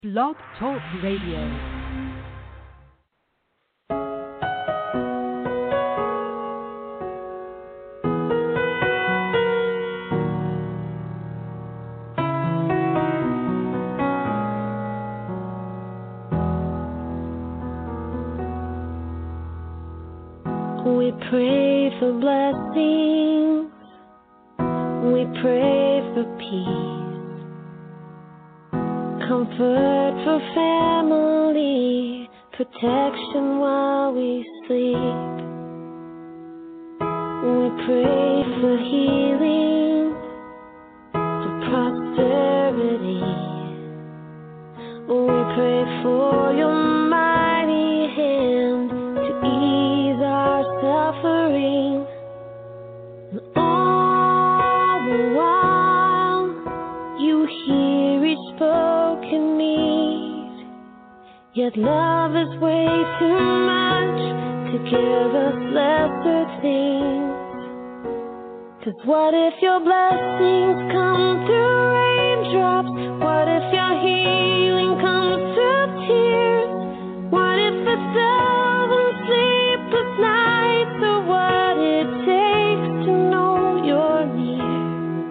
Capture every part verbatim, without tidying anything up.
Blog Talk Radio. We pray for blessings, we pray for peace, comfort for family, protection while we sleep. We pray for healing, for prosperity. We pray for your mighty hand to ease our suffering. And all the while you hear each spoken need. Yet love is way too much to give us lesser things. 'Cause what if your blessings come through raindrops? What if your healing comes through tears? What if a thousand sleepless nights are what it takes to know you're near?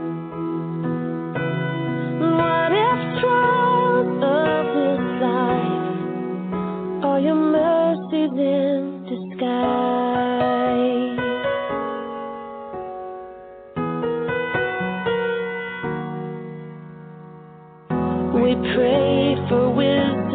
What if trials of this life are your mercies in disguise? We pray for wisdom,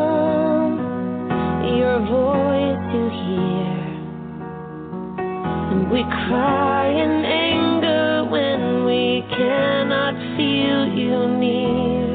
your voice to hear. And we cry in anger when we cannot feel you near.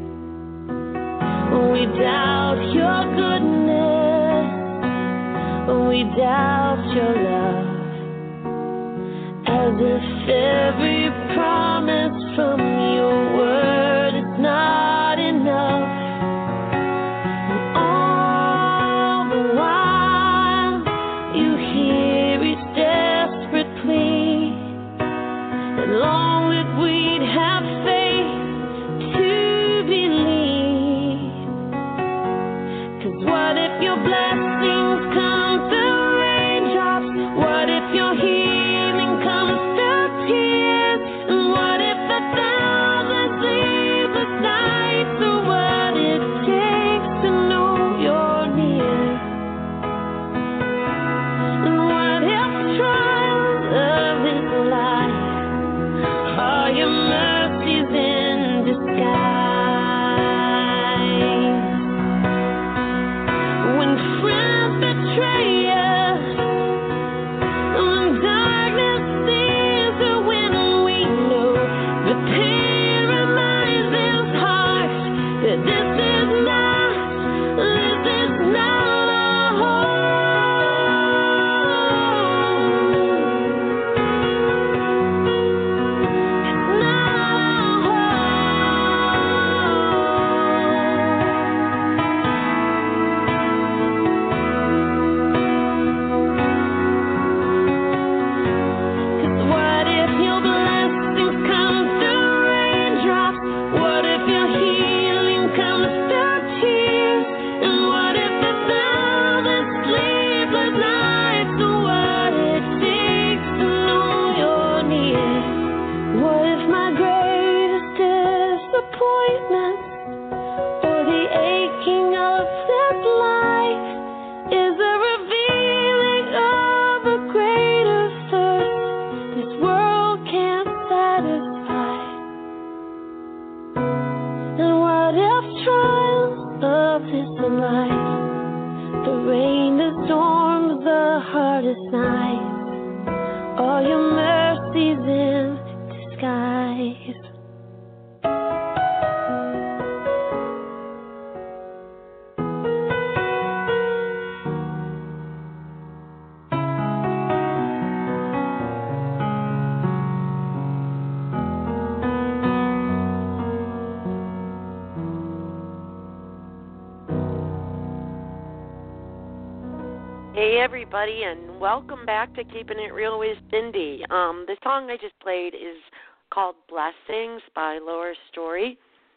We doubt your goodness, we doubt your love, as if every promise from your word is not enough. And all the while you hear each desperate plea, and long that we'd have faith to believe. 'Cause what if your blessings come through raindrops? What if your healing comes through tears? And what if a thousand sleepless nights are what it takes to know you're near? And what if trials of this life are your mercies in disguise? When friends betray us, when darkness seems to win, we know the pain reminds this heart that this is not, this is not our home. It's not Cause what if your blessings come through raindrops? What if your healing comes through tears? And what if a thousand sleepless nights are what it takes to know you're near? What if my greatest disappointment, or the aching of this life, is a revealing of a greater thirst this world can't satisfy? And what if trials of this life, the rain, the storms, the hardest nights, are your mercies in disguise? Hey everybody, and welcome back to Keeping It Real with Cindy. Um, the song I just played is called Blessings by Laura Story.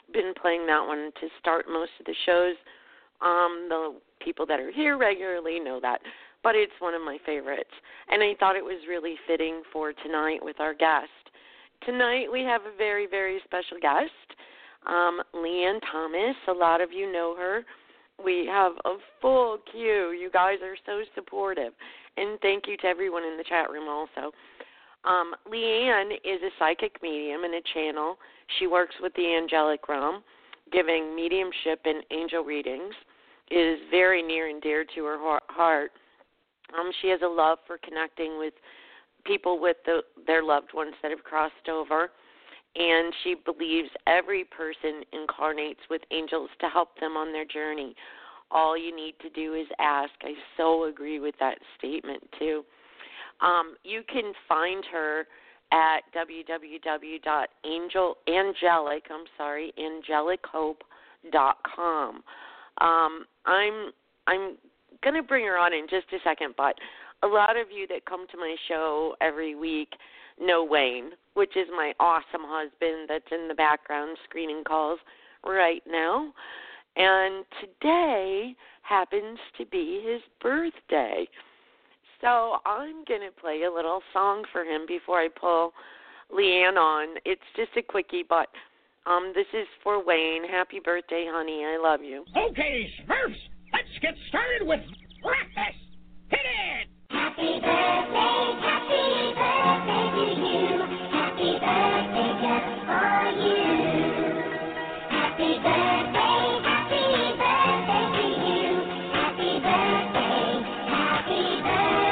been playing that one to start most of the shows. Um, the people that are here regularly know that, but it's one of my favorites. And I thought it was really fitting for tonight with our guest. Tonight we have a very, very special guest, um, Leanne Thomas. A lot of you know her. We have a full queue. You guys are so supportive. And thank you to everyone in the chat room also. Um, Leanne is a psychic medium and a channel. She works with the angelic realm, giving mediumship and angel readings. It is very near and dear to her heart. Um, she has a love for connecting with people with the, their loved ones that have crossed over, and she believes every person incarnates with angels to help them on their journey. All you need to do is ask. I so agree with that statement, too. Um, you can find her at w w w dot angelic, I'm sorry, angelic hope dot com. Um, I'm I'm going to bring her on in just a second, but a lot of you that come to my show every week know Wayne, which is my awesome husband that's in the background screening calls right now. And today happens to be his birthday. So I'm going to play a little song for him before I pull Leanne on. It's just a quickie, but um, this is for Wayne. Happy birthday, honey. I love you. Okay, Smurfs, let's get started with breakfast. Hit it! Happy birthday, happy birthday to you. Happy birthday just for you. Happy birthday, happy birthday to you. Happy birthday, happy birthday.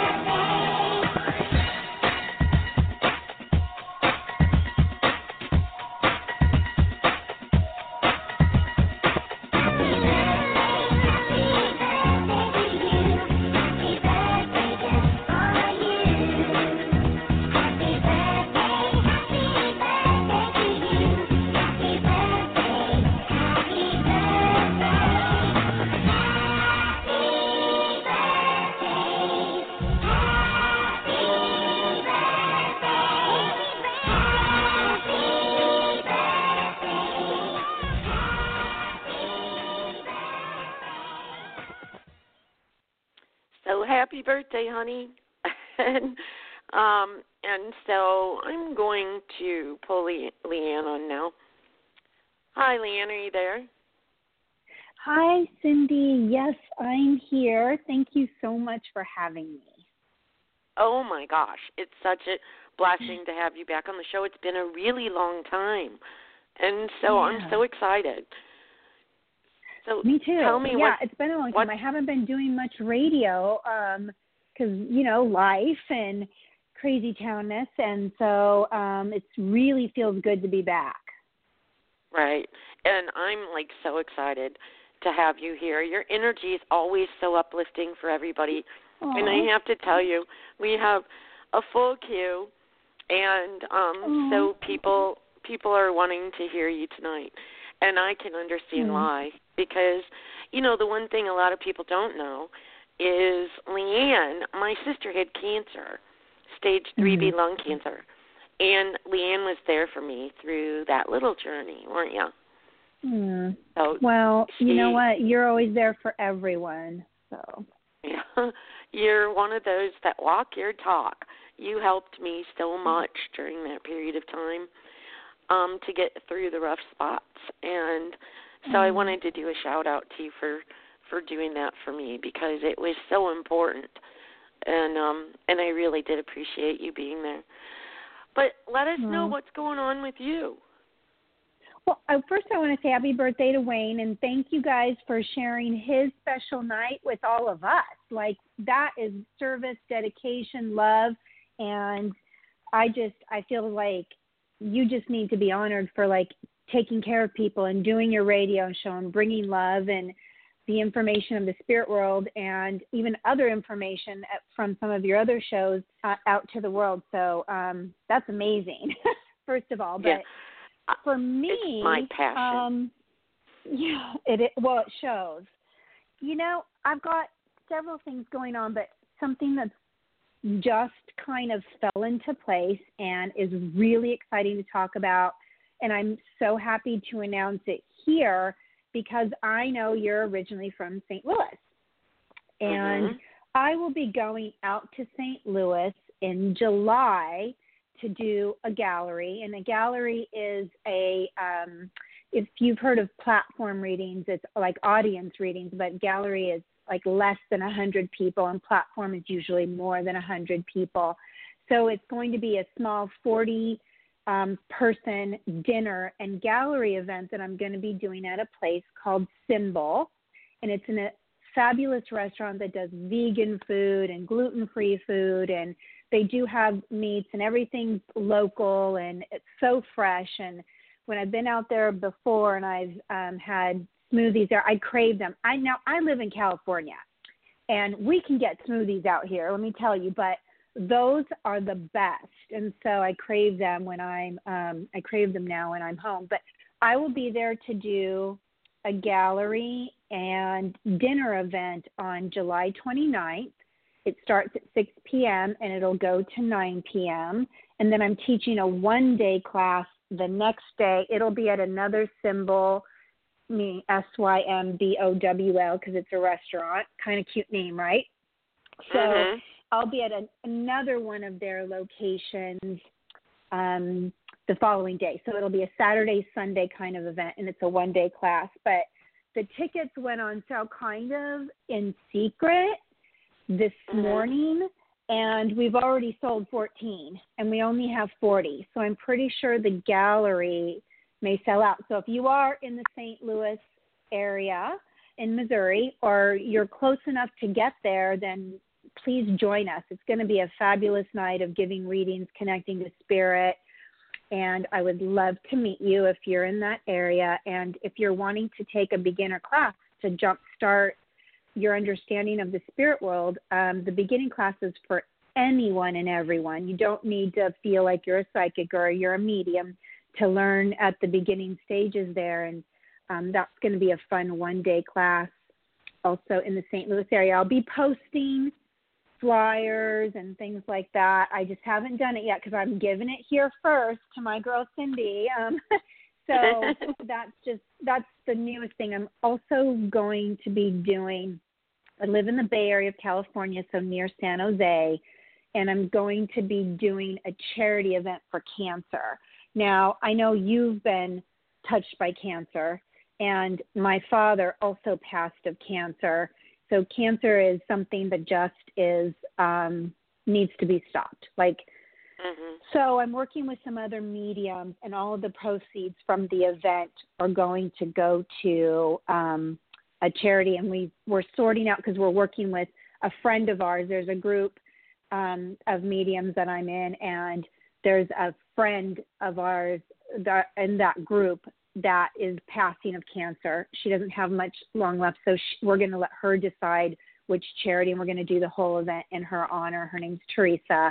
So happy birthday, honey. and, um, and so I'm going to pull Le- Leanne on now. Hi, Leanne, are you there? Hi, Cindy. Yes, I'm here. Thank you so much for having me. Oh, my gosh. It's such a blessing to have you back on the show. It's been a really long time. And so Yeah. I'm so excited. So Me too. Tell me yeah, what, it's been a long what, time. I haven't been doing much radio because, um, you know, life and crazy townness. And so um, it really feels good to be back. Right. And I'm, like, so excited to have you here. Your energy is always so uplifting for everybody. Aww. And I have to tell you, we have a full queue, and um, so people people are wanting to hear you tonight. And I can understand mm. why. Because, you know, the one thing a lot of people don't know is Leanne, my sister had cancer, stage three B mm. lung cancer. And Leanne was there for me through that little journey, weren't you? Mm. So well, she, you know what? You're always there for everyone. So yeah, you're one of those that walk your talk. You helped me so much during that period of time um, to get through the rough spots. And so I wanted to do a shout-out to you for, for doing that for me because it was so important. And um, and I really did appreciate you being there. But let us know what's going on with you. Well, first I want to say happy birthday to Wayne, and thank you guys for sharing his special night with all of us. Like, that is service, dedication, love, and I just, I feel like you just need to be honored for, like, taking care of people and doing your radio show and bringing love and the information of the spirit world and even other information from some of your other shows uh, out to the world. So um, that's amazing, first of all. But yeah. For me, it's my passion. Um, yeah, it, it well, it shows. You know, I've got several things going on, but something that's just kind of fell into place and is really exciting to talk about. And I'm so happy to announce it here because I know you're originally from Saint Louis. And mm-hmm. I will be going out to Saint Louis in July to do a gallery. And a gallery is a, um, if you've heard of platform readings, it's like audience readings, but gallery is like less than one hundred people, and platform is usually more than one hundred people. So it's going to be a small forty um, person dinner and gallery event that I'm going to be doing at a place called Symbol. And it's in a fabulous restaurant that does vegan food and gluten-free food, and they do have meats, and everything's local, and it's so fresh. And when I've been out there before and I've um, had smoothies there, I crave them. I now I live in California, and we can get smoothies out here, let me tell you, but those are the best. And so I crave them when I'm um, I crave them now when I'm home. But I will be there to do a gallery and dinner event on July twenty-ninth. It starts at six p.m. and it'll go to nine p.m. And then I'm teaching a one-day class the next day. It'll be at another Symbol, me S Y M B O W L, because it's a restaurant. Kind of cute name, right? So mm-hmm. I'll be at a, another one of their locations um, the following day. So it'll be a Saturday, Sunday kind of event, and it's a one-day class. But the tickets went on sale kind of in secret this mm-hmm. morning, and we've already sold fourteen, and we only have forty. So I'm pretty sure the gallery may sell out. So if you are in the Saint Louis area in Missouri, or you're close enough to get there, then please join us. It's going to be a fabulous night of giving readings, connecting to spirit, and I would love to meet you if you're in that area. And if you're wanting to take a beginner class to jumpstart your understanding of the spirit world, um, the beginning class is for anyone and everyone. You don't need to feel like you're a psychic or you're a medium to learn at the beginning stages there. And um, that's going to be a fun one-day class also in the Saint Louis area. I'll be posting flyers and things like that. I just haven't done it yet because I'm giving it here first to my girl Cindy. Um, so that's just, that's the newest thing. I'm also going to be doing, I live in the Bay Area of California, so near San Jose, and I'm going to be doing a charity event for cancer. Now, I know you've been touched by cancer, and my father also passed of cancer. So cancer is something that just is um, needs to be stopped. Like, mm-hmm. so I'm working with some other mediums, and all of the proceeds from the event are going to go to um, a charity. And we we're sorting out because we're working with a friend of ours. There's a group um, of mediums that I'm in, and there's a friend of ours that in that group that is passing of cancer. She doesn't have much long left, so she, we're going to let her decide which charity, and we're going to do the whole event in her honor. Her name's Teresa,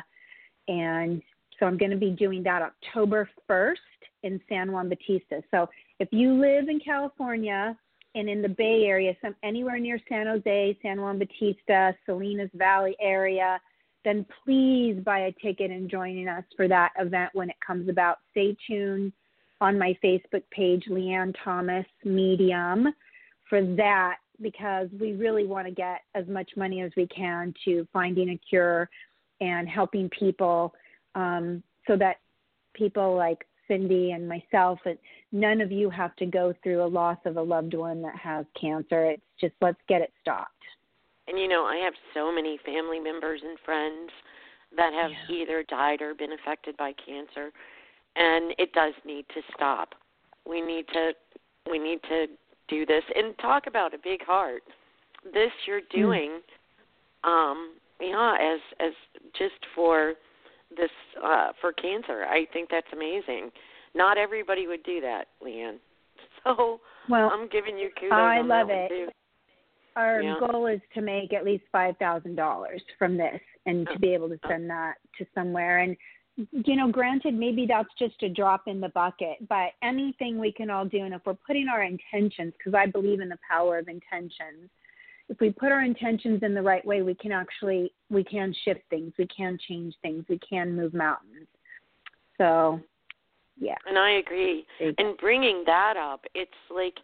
and so I'm going to be doing that October first in San Juan Bautista. So if you live in California and in the Bay Area, some anywhere near San Jose, San Juan Bautista, Salinas Valley area, then please buy a ticket and join us for that event when it comes about. Stay tuned on my Facebook page, Leanne Thomas Medium, for that, because we really want to get as much money as we can to finding a cure and helping people um, so that people like Cindy and myself, and none of you have to go through a loss of a loved one that has cancer. It's just, let's get it stopped. And, you know, I have so many family members and friends that have yeah. either died or been affected by cancer. And it does need to stop. We need to we need to do this and talk about a big heart. This you're doing, mm. um, yeah, as as just for this uh, for cancer. I think that's amazing. Not everybody would do that, Leanne. So well, I'm giving you kudos. I on love that it. One too. Our yeah. goal is to make at least five thousand dollars from this, and to be able to send that to somewhere. And you know, granted, maybe that's just a drop in the bucket, but anything we can all do, and if we're putting our intentions, because I believe in the power of intentions, if we put our intentions in the right way, we can actually, we can shift things, we can change things, we can move mountains. So Yeah. And I agree. Exactly. And bringing that up, it's like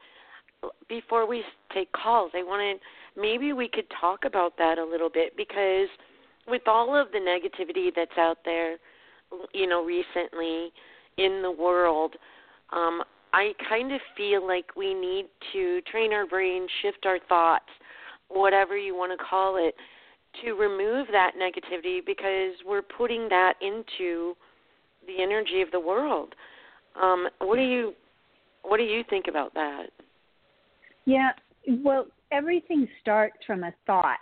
before we take calls, I wanted maybe we could talk about that a little bit, because with all of the negativity that's out there, you know, recently in the world, um, I kind of feel like we need to train our brain, shift our thoughts, whatever you want to call it, to remove that negativity, because we're putting that into the energy of the world. Um, what do you what do you think about that? Yeah, well, everything starts from a thought.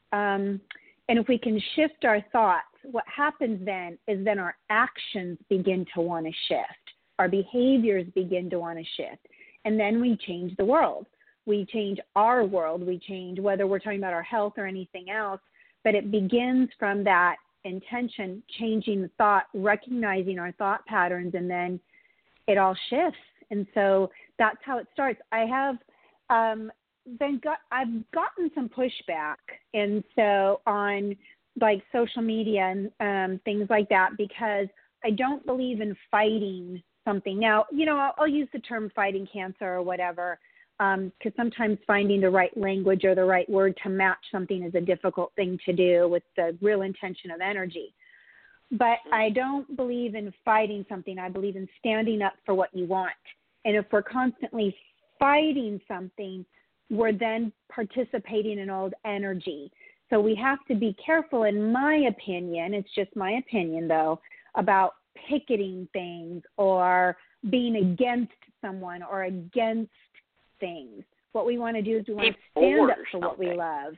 Um, and if we can shift our thoughts, what happens then is then our actions begin to want to shift. Our behaviors begin to want to shift. And then we change the world. We change our world. We change whether we're talking about our health or anything else. But it begins from that intention, changing the thought, recognizing our thought patterns, and then it all shifts. And so that's how it starts. I have um, been got, I've gotten some pushback, and so on like social media and um, things like that, because I don't believe in fighting something. Now, you know, I'll, I'll use the term fighting cancer or whatever, because um, sometimes finding the right language or the right word to match something is a difficult thing to do with the real intention of energy. But I don't believe in fighting something. I believe in standing up for what you want. And if we're constantly fighting something, we're then participating in old energy. So we have to be careful, in my opinion, it's just my opinion though, about picketing things or being against someone or against things. What we want to do is we want to stand up for what we love.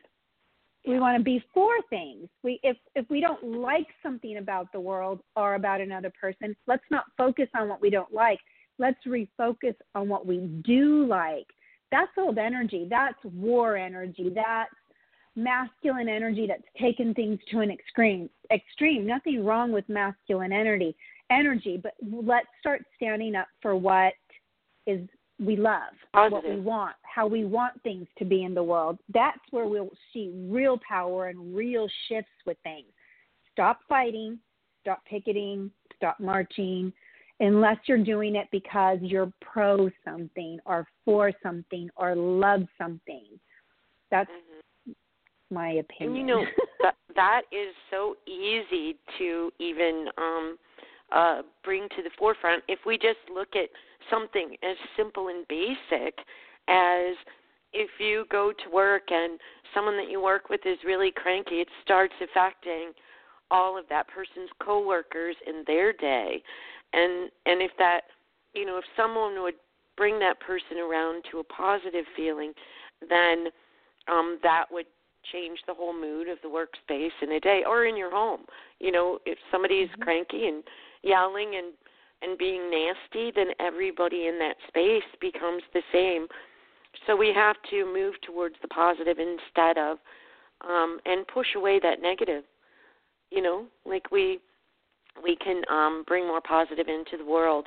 We want to be for things. We if if we don't like something about the world or about another person, let's not focus on what we don't like. Let's refocus on what we do like. That's old energy. That's war energy. That's masculine energy that's taken things to an extreme. Extreme. Nothing wrong with masculine energy. Energy, but let's start standing up for what is we love, Positive. What we want, how we want things to be in the world. That's where we'll see real power and real shifts with things. Stop fighting, stop picketing, stop marching, unless you're doing it because you're pro something or for something or love something. That's mm-hmm. my opinion. And you know, that, that is so easy to even um, uh, bring to the forefront if we just look at something as simple and basic as if you go to work and someone that you work with is really cranky, it starts affecting all of that person's coworkers in their day. And and if that, you know, if someone would bring that person around to a positive feeling, then um, that would change the whole mood of the workspace in a day or in your home. You know, if somebody is mm-hmm. cranky and yelling and and being nasty, then everybody in that space becomes the same. So we have to move towards the positive instead of, um, and push away that negative. You know, like we we can um, bring more positive into the world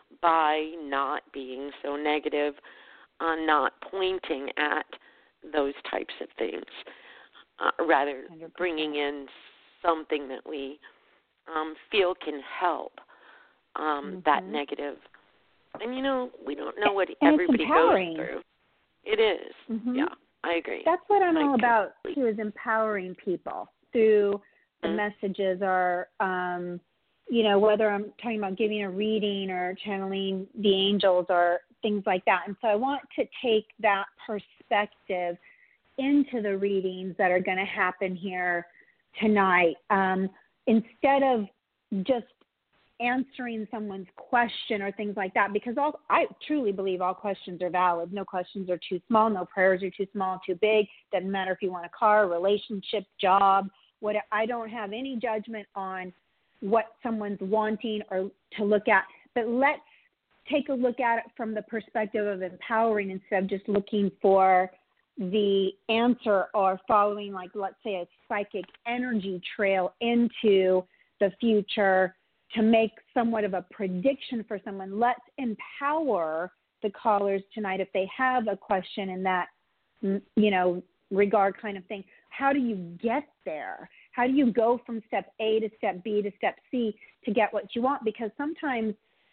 by not being so negative, uh, not pointing at those types of things, uh, rather one hundred percent bringing in something that we um, feel can help. Um, mm-hmm. that negative. And, you know, we don't know what and everybody it's empowering. goes through. It is. Mm-hmm. Yeah, I agree. That's what I'm I all about, completely. too, is empowering people through the mm-hmm. messages or, um, you know, whether I'm talking about giving a reading or channeling the angels or things like that. And so I want to take that perspective into the readings that are going to happen here tonight. Um, instead of just answering someone's question or things like that, because all, I truly believe all questions are valid. No questions are too small. No prayers are too small, too big. Doesn't matter if you want a car, relationship, job, what. I don't have any judgment on what someone's wanting or to look at, but let's take a look at it from the perspective of empowering instead of just looking for the answer or following, like, let's say, a psychic energy trail into the future to make somewhat of a prediction for someone. Let's empower the callers tonight if they have a question in that, you know, regard kind of thing. How do you get there? How do you go from step A to step B to step C to get what you want? Because sometimes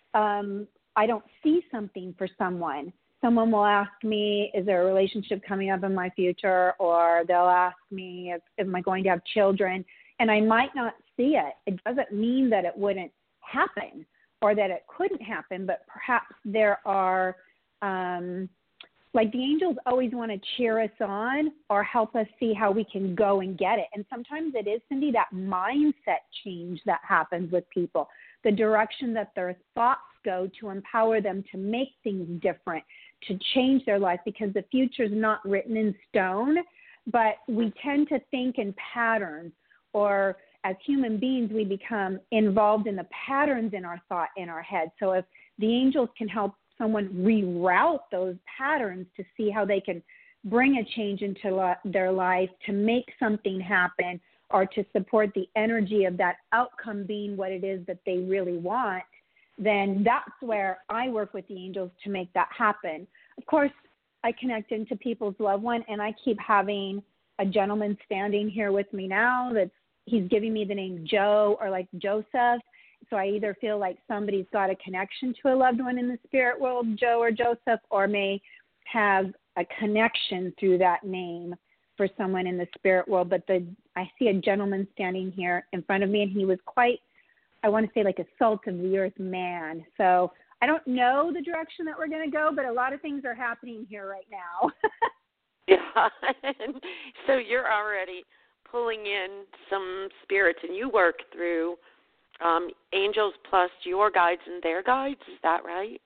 um, I don't see something for someone. Someone will ask me, is there a relationship coming up in my future? Or they'll ask me, if, am I going to have children? And I might not see it. It doesn't mean that it wouldn't happen or that it couldn't happen, but perhaps there are, um, like the angels always want to cheer us on or help us see how we can go and get it. And sometimes it is, Cindy, that mindset change that happens with people, the direction that their thoughts go to empower them to make things different, to change their life, because the future is not written in stone, but we tend to think in patterns, or as human beings, we become involved in the patterns in our thought, in our head. So if the angels can help someone reroute those patterns to see how they can bring a change into lo- their life, to make something happen, or to support the energy of that outcome being what it is that they really want, then that's where I work with the angels to make that happen. Of course, I connect into people's loved one, and I keep having a gentleman standing here with me now that's, he's giving me the name Joe or like Joseph. So I either feel like somebody's got a connection to a loved one in the spirit world, Joe or Joseph, or may have a connection through that name for someone in the spirit world. But the I see a gentleman standing here in front of me, and he was quite, I want to say, like a salt of the earth man. So I don't know the direction that we're going to go, but a lot of things are happening here right now. Yeah. So you're already pulling in some spirits, and you work through um, angels plus your guides and their guides. Is that right?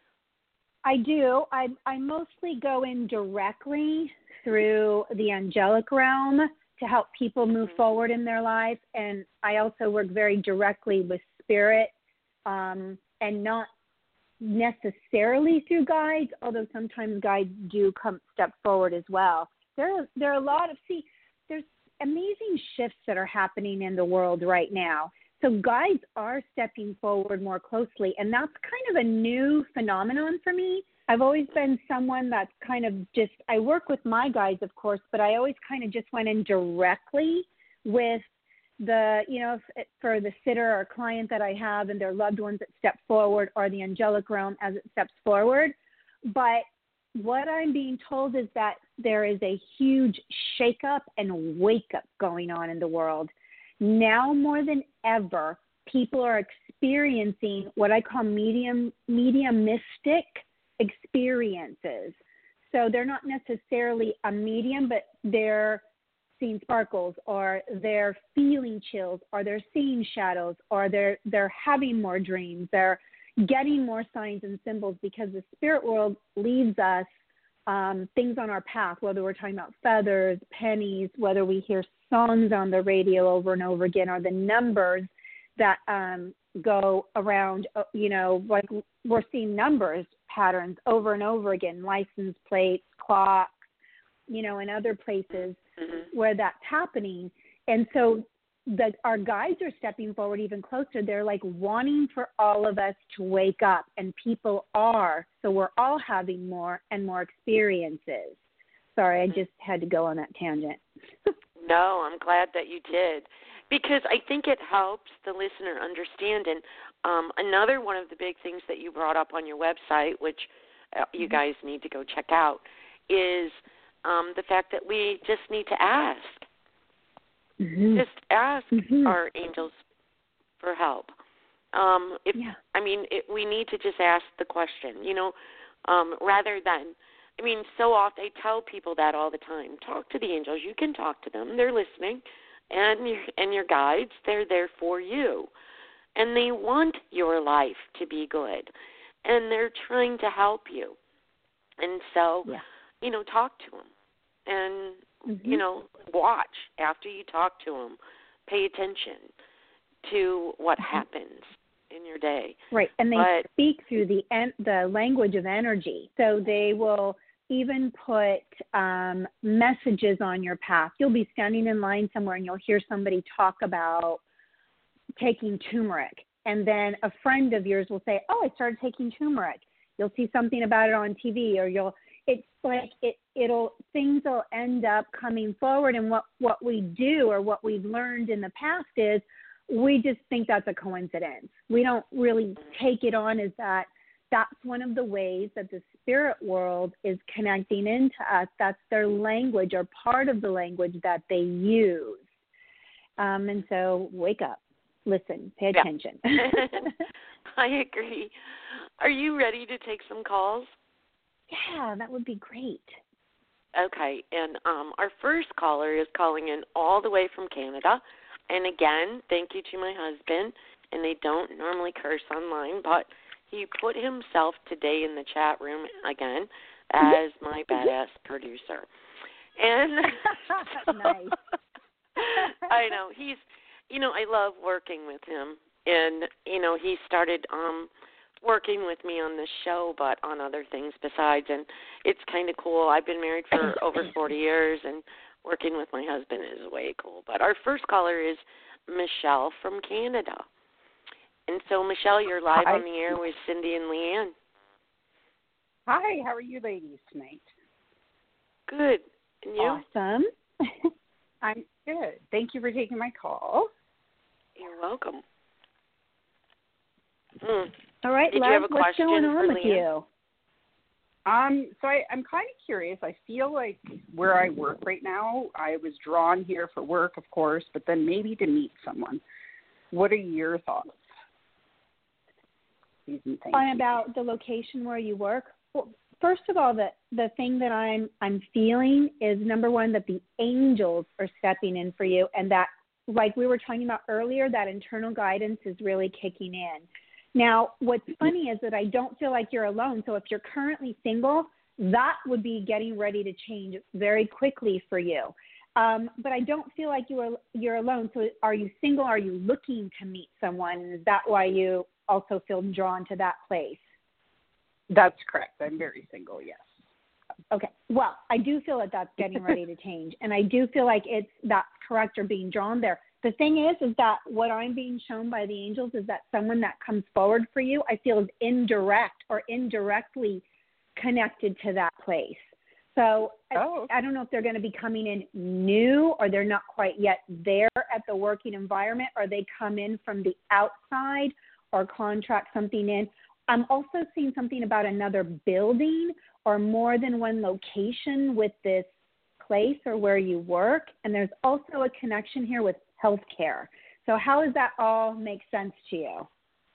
I do. I, I mostly go in directly through the angelic realm to help people move mm-hmm. forward in their life. And I also work very directly with spirit, um, and not necessarily through guides, although sometimes guides do come step forward as well. There are, there are a lot of, see, there's amazing shifts that are happening in the world right now. So guides are stepping forward more closely, and that's kind of a new phenomenon for me. I've always been someone that's kind of just, I work with my guides, of course, but I always kind of just went in directly with the, you know, if, for the sitter or client that I have and their loved ones that step forward, or the angelic realm as it steps forward. But what I'm being told is that there is a huge shakeup and wake up going on in the world. Now more than ever, people are experiencing what I call medium, mediumistic experiences. So they're not necessarily a medium, but they're seeing sparkles, or they're feeling chills, or they're seeing shadows, or they're they're having more dreams. They're getting more signs and symbols, because the spirit world leaves us um, things on our path, whether we're talking about feathers, pennies, whether we hear songs on the radio over and over again, or the numbers that um, go around, you know, like we're seeing numbers patterns over and over again, license plates, clocks, you know, and other places mm-hmm. where that's happening. And so the, our guides are stepping forward even closer. They're like wanting for all of us to wake up, and people are. So we're all having more and more experiences. Sorry, I just had to go on that tangent. No, I'm glad that you did, because I think it helps the listener understand. And um, another one of the big things that you brought up on your website, which uh, you guys need to go check out, is um, the fact that we just need to ask. Mm-hmm. Just ask mm-hmm. our angels for help. Um, if yeah. I mean, it, we need to just ask the question, you know, um, rather than, I mean, so often I tell people that all the time. Talk to the angels. You can talk to them. They're listening. And your, and your guides, they're there for you. And they want your life to be good. And they're trying to help you. And so, yeah. you know, talk to them. And, mm-hmm. you know, watch after you talk to them. Pay attention to what mm-hmm. happens in your day. Right. And they but, speak through the en- the language of energy. So they will even put um, messages on your path. You'll be standing in line somewhere, and you'll hear somebody talk about taking turmeric. And then a friend of yours will say, oh, I started taking turmeric. You'll see something about it on T V, or you'll, it's like it, it'll, things will end up coming forward. And what, what we do, or what we've learned in the past, is we just think that's a coincidence. We don't really take it on as that. That's one of the ways that the spirit world is connecting into us. That's their language or part of the language that they use. Um, and so wake up, listen, pay attention. Yeah. I agree. Are you ready to take some calls? Yeah, that would be great. Okay, and um, our first caller is calling in all the way from Canada. And again, thank you to my husband. And they don't normally curse online, but he put himself today in the chat room again as my badass producer. And nice. I know. He's, you know, I love working with him. And, you know, he started um, working with me on this show, but on other things besides. And it's kind of cool. I've been married for over forty years, and working with my husband is way cool. But our first caller is Michelle from Canada. And so, Michelle, you're live Hi. on the air with Cindy and Leanne. Hi, how are you ladies tonight? Good. And you? Awesome. I'm good. Thank you for taking my call. You're welcome. Hmm. All right, Did love, you have a what's question going for on with Leanne? you? Um, so I, I'm kind of curious. I feel like where I work right now, I was drawn here for work, of course, but then maybe to meet someone. What are your thoughts? On about the location where you work? Well, first of all, the, the thing that I'm I'm feeling is, number one, that the angels are stepping in for you, and that, like we were talking about earlier, that internal guidance is really kicking in. Now, what's funny is that I don't feel like you're alone. So if you're currently single, that would be getting ready to change very quickly for you. Um, but I don't feel like you are, you're alone. So are you single? Are you looking to meet someone? And is that why you also feel drawn to that place? That's correct. I'm very single, yes. Okay. Well, I do feel that that's getting ready to change. And I do feel like it's that's correct or being drawn there. The thing is, is that what I'm being shown by the angels is that someone that comes forward for you, I feel, is indirect or indirectly connected to that place. So oh. I, I don't know if they're going to be coming in new, or they're not quite yet there at the working environment, or they come in from the outside or contract something in. I'm also seeing something about another building or more than one location with this place or where you work. And there's also a connection here with healthcare. So how does that all make sense to you?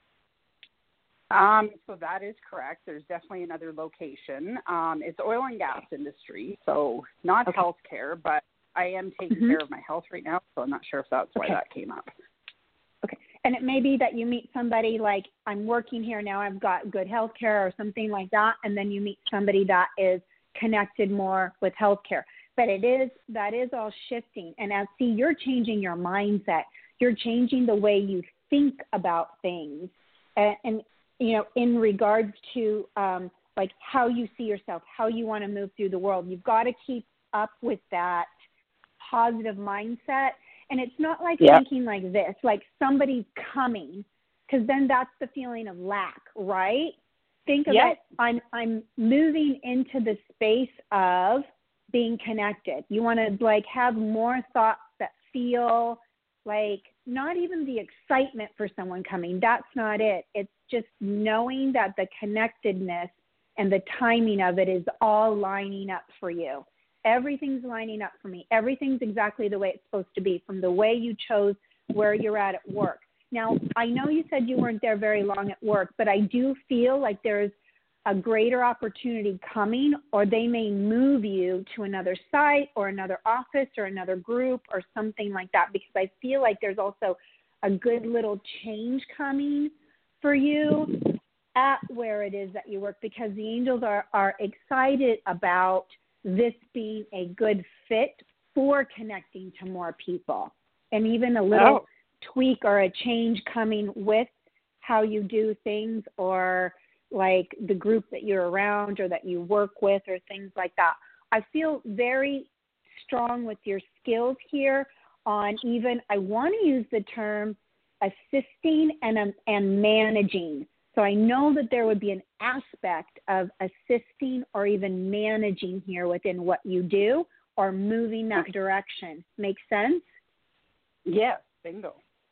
Um, so that is correct. There's definitely another location. Um, it's oil and gas industry, so not okay. healthcare, but I am taking mm-hmm. care of my health right now, so I'm not sure if that's why okay. that came up. Okay. And it may be that you meet somebody like, I'm working here now, I've got good health care or something like that, and then you meet somebody that is connected more with health care. But it is, that is all shifting. And as, see, you're changing your mindset. You're changing the way you think about things. And, and you know, in regards to um, like how you see yourself, how you want to move through the world, you've got to keep up with that positive mindset. And it's not like yep. thinking like this, like somebody's coming, because then that's the feeling of lack, right? Think of yep. it, I'm I'm moving into the space of being connected. You want to like have more thoughts that feel like not even the excitement for someone coming. That's not it. It's just knowing that the connectedness and the timing of it is all lining up for you. Everything's lining up for me. Everything's exactly the way it's supposed to be, from the way you chose where you're at at work. Now, I know you said you weren't there very long at work, but I do feel like there's a greater opportunity coming, or they may move you to another site or another office or another group or something like that, because I feel like there's also a good little change coming for you at where it is that you work, because the angels are, are excited about this being a good fit for connecting to more people, and even a little oh. tweak or a change coming with how you do things, or like the group that you're around or that you work with or things like that. I feel very strong with your skills here on even, I want to use the term assisting and, um, and managing. So I know that there would be an aspect of assisting or even managing here within what you do, or moving that direction. Make sense? Yes, bingo.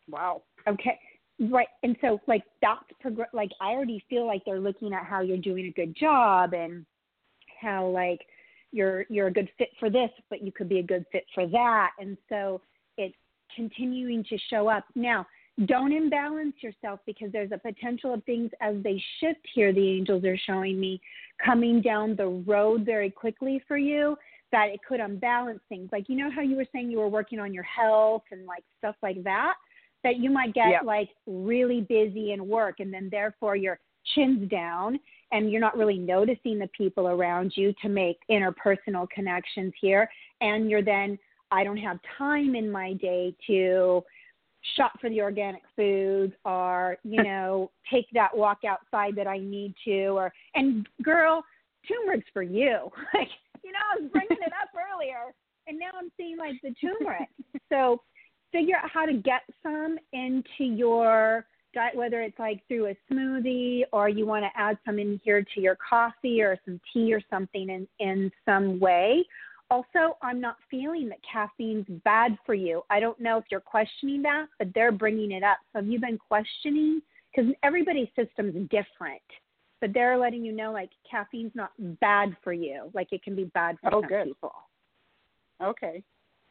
Wow. Okay. Right. And so like that's progr- like I already feel like they're looking at how you're doing a good job and how like you're you're a good fit for this, but you could be a good fit for that. And so it's continuing to show up. Now, don't imbalance yourself because there's a potential of things as they shift here, the angels are showing me, coming down the road very quickly for you, that it could unbalance things. Like, you know how you were saying you were working on your health and like stuff like that? That you might get yeah. like really busy in work and then therefore your chin's down and you're not really noticing the people around you to make interpersonal connections here. And you're then, I don't have time in my day to shop for the organic foods or, you know, take that walk outside that I need to. Or, and girl, turmeric's for you. Like, you know, I was bringing it up earlier and now I'm seeing like the turmeric. So figure out how to get some into your diet, whether it's like through a smoothie or you want to add some in here to your coffee or some tea or something in, in some way. Also, I'm not feeling that caffeine's bad for you. I don't know if you're questioning that, but they're bringing it up. So have you been questioning? Because everybody's system's different, but they're letting you know like caffeine's not bad for you. Like it can be bad for oh, some good. people. Okay.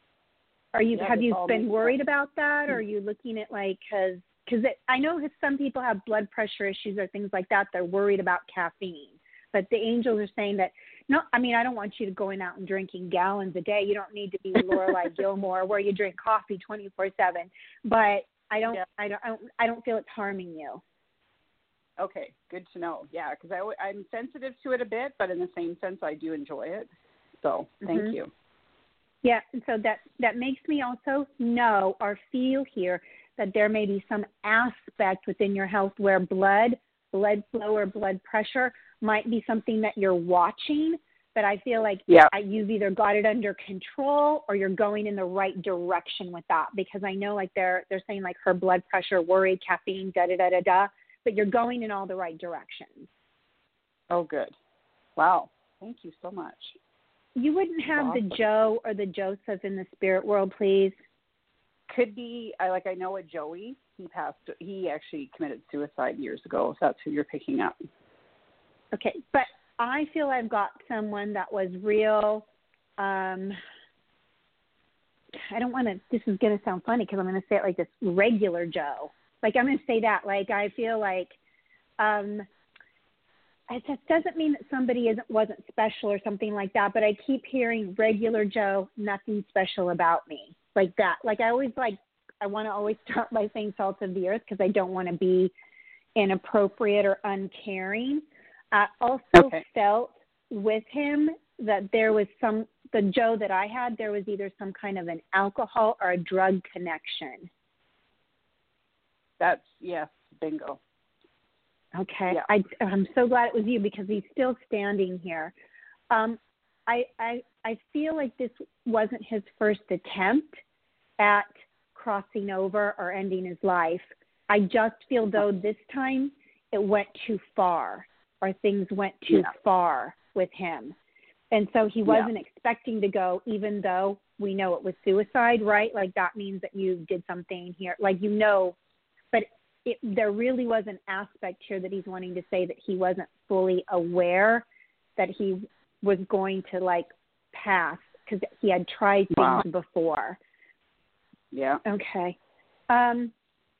Are you Yeah, have this you all been makes worried sense. about that? Or are you looking at like, cause, cause it, I know that some people have blood pressure issues or things like that. They're worried about caffeine, but the angels are saying that, no, I mean, I don't want you to going out and drinking gallons a day. You don't need to be Lorelai Gilmore where you drink coffee twenty-four seven, but I don't, yeah. I don't, I don't, I don't feel it's harming you. Okay. Good to know. Yeah. Cause I, I'm sensitive to it a bit, but in the same sense, I do enjoy it. So thank Mm-hmm. you. Yeah, and so that, that makes me also know or feel here that there may be some aspect within your health where blood, blood flow or blood pressure might be something that you're watching, but I feel like yeah. I, you've either got it under control or you're going in the right direction with that because I know like they're they're saying like her blood pressure, worry, caffeine, da-da-da-da-da, but you're going in all the right directions. Oh, good. Wow. Thank you so much. You wouldn't have Awesome. the Joe or the Joseph in the spirit world, please? Could be, I like I know a Joey. He passed, he actually committed suicide years ago, if that's who you're picking up. Okay, but I feel I've got someone that was real, um, I don't want to, this is going to sound funny because I'm going to say it like this, regular Joe. Like I'm going to say that, like I feel like, um, it just doesn't mean that somebody isn't wasn't special or something like that, but I keep hearing regular Joe, nothing special about me, like that. Like I always like, I want to always start by saying salt of the earth because I don't want to be inappropriate or uncaring. I also okay. felt with him that there was some, the Joe that I had, there was either some kind of an alcohol or a drug connection. That's, yes, bingo. Okay. Yeah. I, I'm so glad it was you because he's still standing here. Um, I, I, I feel like this wasn't his first attempt at crossing over or ending his life. I just feel though this time it went too far or things went too yeah. far with him. And so he wasn't yeah. expecting to go, even though we know it was suicide, right? Like that means that you did something here, like, you know, but it, there really was an aspect here that he's wanting to say that he wasn't fully aware that he was going to like pass because he had tried things wow. before. Yeah. Okay. Um,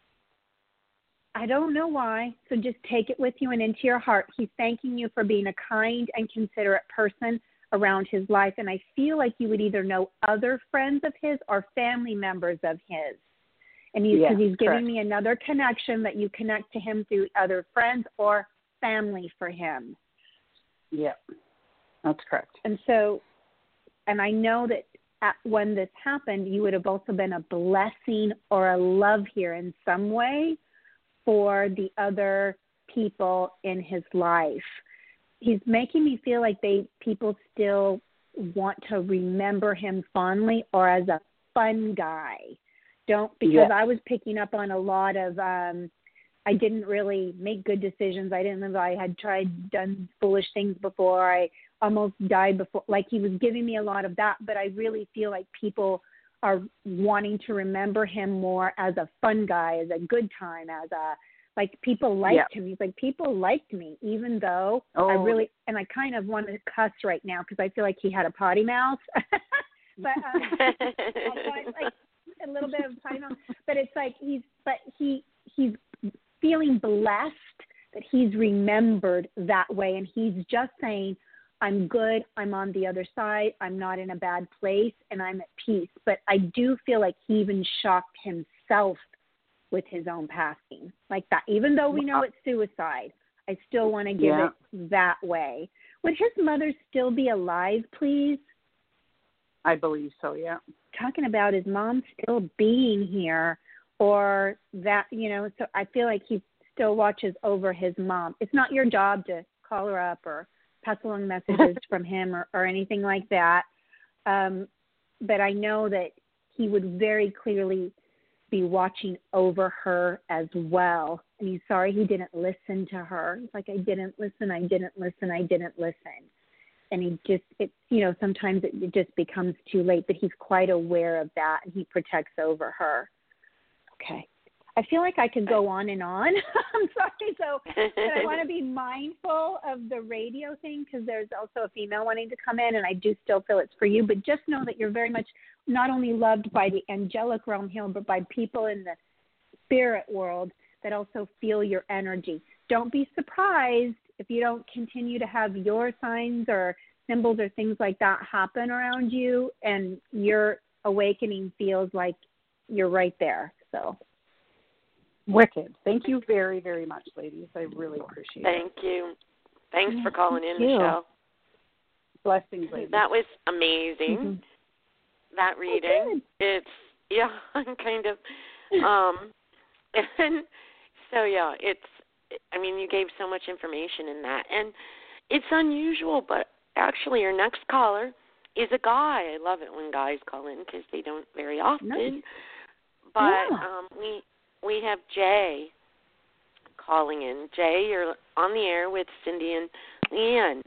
I don't know why, so just take it with you and into your heart. He's thanking you for being a kind and considerate person around his life, and I feel like you would either know other friends of his or family members of his. And he's, yeah, cause he's giving correct. me another connection that you connect to him through other friends or family for him. Yeah, that's correct. And so, and I know that at, when this happened, you would have also been a blessing or a love here in some way for the other people in his life. He's making me feel like they people still want to remember him fondly or as a fun guy. Don't because yeah. I was picking up on a lot of um I didn't really make good decisions. I didn't live I had tried done foolish things before. I almost died before, like he was giving me a lot of that, but I really feel like people are wanting to remember him more as a fun guy, as a good time, as a, like people liked yeah. him. He's like, people liked me, even though oh. I really, and I kind of want to cuss right now because I feel like he had a potty mouth. but um, like a little bit of a potty mouth. But it's like he's, but he, he's feeling blessed that he's remembered that way. And he's just saying, I'm good, I'm on the other side, I'm not in a bad place, and I'm at peace. But I do feel like he even shocked himself with his own passing like that. Even though we know it's suicide, I still want to give yeah. it that way. Would his mother still be alive, please? I believe so, yeah. Talking about his mom still being here, or that, you know, so I feel like he still watches over his mom. It's not your job to call her up or pass along messages from him or, or anything like that. Um, but I know that he would very clearly be watching over her as well. And he's sorry he didn't listen to her. It's like, I didn't listen, I didn't listen, I didn't listen. And he just, it, you know, sometimes it, it just becomes too late, but he's quite aware of that, and he protects over her. Okay. I feel like I could go on and on. I'm sorry. So but I want to be mindful of the radio thing because there's also a female wanting to come in, and I do still feel it's for you. But just know that you're very much not only loved by the angelic realm here, but by people in the spirit world that also feel your energy. Don't be surprised if you don't continue to have your signs or symbols or things like that happen around you, and your awakening feels like you're right there. So. Wicked. Thank you very, very much, ladies. I really appreciate Thank it. Thank you. Thanks yeah, for calling in, you. Michelle. Blessings, ladies. That was amazing. Mm-hmm. That reading. Oh, it's, yeah, I'm kind of, um, and so, yeah, it's, I mean, you gave so much information in that. And it's unusual, but actually your next caller is a guy. I love it when guys call in because they don't very often. Nice. But yeah. um, we... We have Jay calling in. Jay, you're on the air with Cindy and Leanne.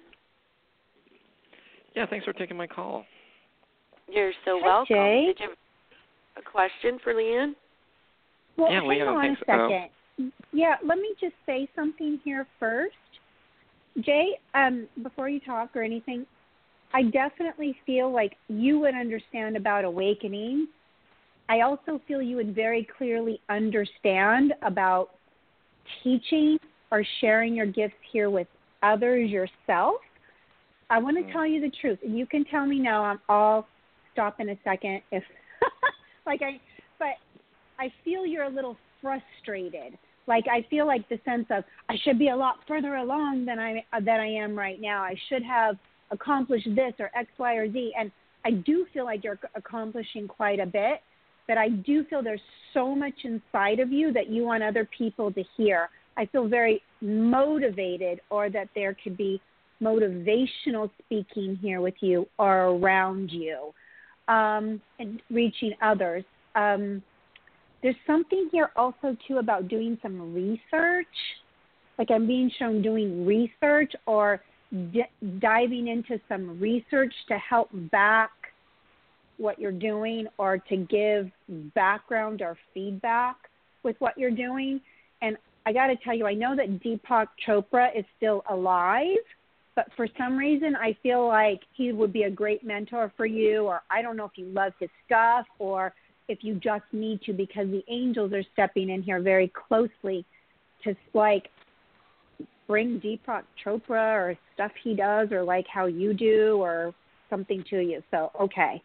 Yeah, thanks for taking my call. You're so Hi, welcome. Jay. Did you have a question for Leanne? Well, yeah, hang Leanne, on a thanks. second. Uh, yeah, let me just say something here first. Jay, um, before you talk or anything, I definitely feel like you would understand about awakening. I also feel you would very clearly understand about teaching or sharing your gifts here with others yourself. I want to mm. tell you the truth. And you can tell me now. I'm, I'll stop in a second if, like I, but I feel you're a little frustrated. Like I feel like the sense of I should be a lot further along than I than I am right now. I should have accomplished this or X, Y, or Z. And I do feel like you're accomplishing quite a bit. But I do feel there's so much inside of you that you want other people to hear. I feel very motivated, or that there could be motivational speaking here with you or around you, um, and reaching others. Um, there's something here also, too, about doing some research. Like I'm being shown doing research or d- diving into some research to help back what you're doing or to give background or feedback with what you're doing. And I got to tell you, I know that Deepak Chopra is still alive, but for some reason I feel like he would be a great mentor for you, or I don't know if you love his stuff or if you just need to, because the angels are stepping in here very closely to like bring Deepak Chopra or stuff he does or like how you do or something to you. So, okay.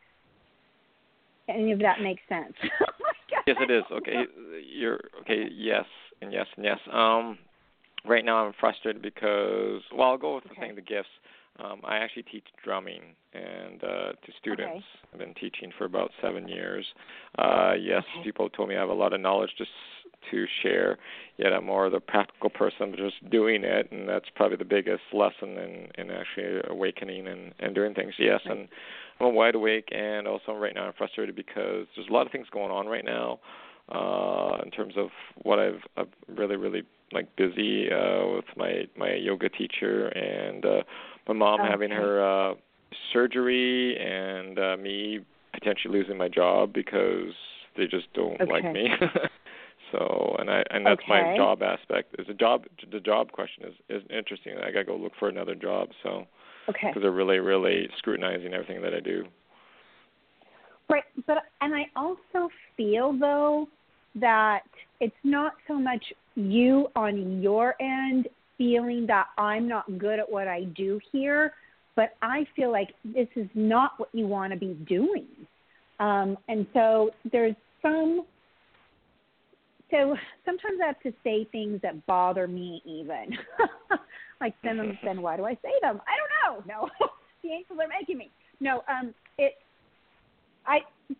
Any of that makes sense? Oh yes, it is. Okay, you're okay. Yes, and yes, and yes. Um, right now I'm frustrated because, well, I'll go with the okay. thing, the gifts. Um, I actually teach drumming and uh, to students. Okay. I've been teaching for about seven years. Uh, yes, okay. People told me I have a lot of knowledge just to share, yet I'm more the practical person, just doing it, and that's probably the biggest lesson in, in actually awakening and, and doing things. Yes, right. And I'm wide awake, and also right now I'm frustrated because there's a lot of things going on right now uh, in terms of what I've, I've really, really like busy uh, with my, my yoga teacher and uh, my mom okay. having her uh, surgery and uh, me potentially losing my job because they just don't okay. like me. So, and I and that's okay. my job aspect. Is a job the job question is is interesting. I gotta go look for another job. So, okay, because they're really really scrutinizing everything that I do. Right, but and I also feel though that it's not so much you on your end feeling that I'm not good at what I do here, but I feel like this is not what you want to be doing. Um, and so there's some, so sometimes I have to say things that bother me even. Like, then, then why do I say them? I don't know. No, the angels are making me. No, um, it, I,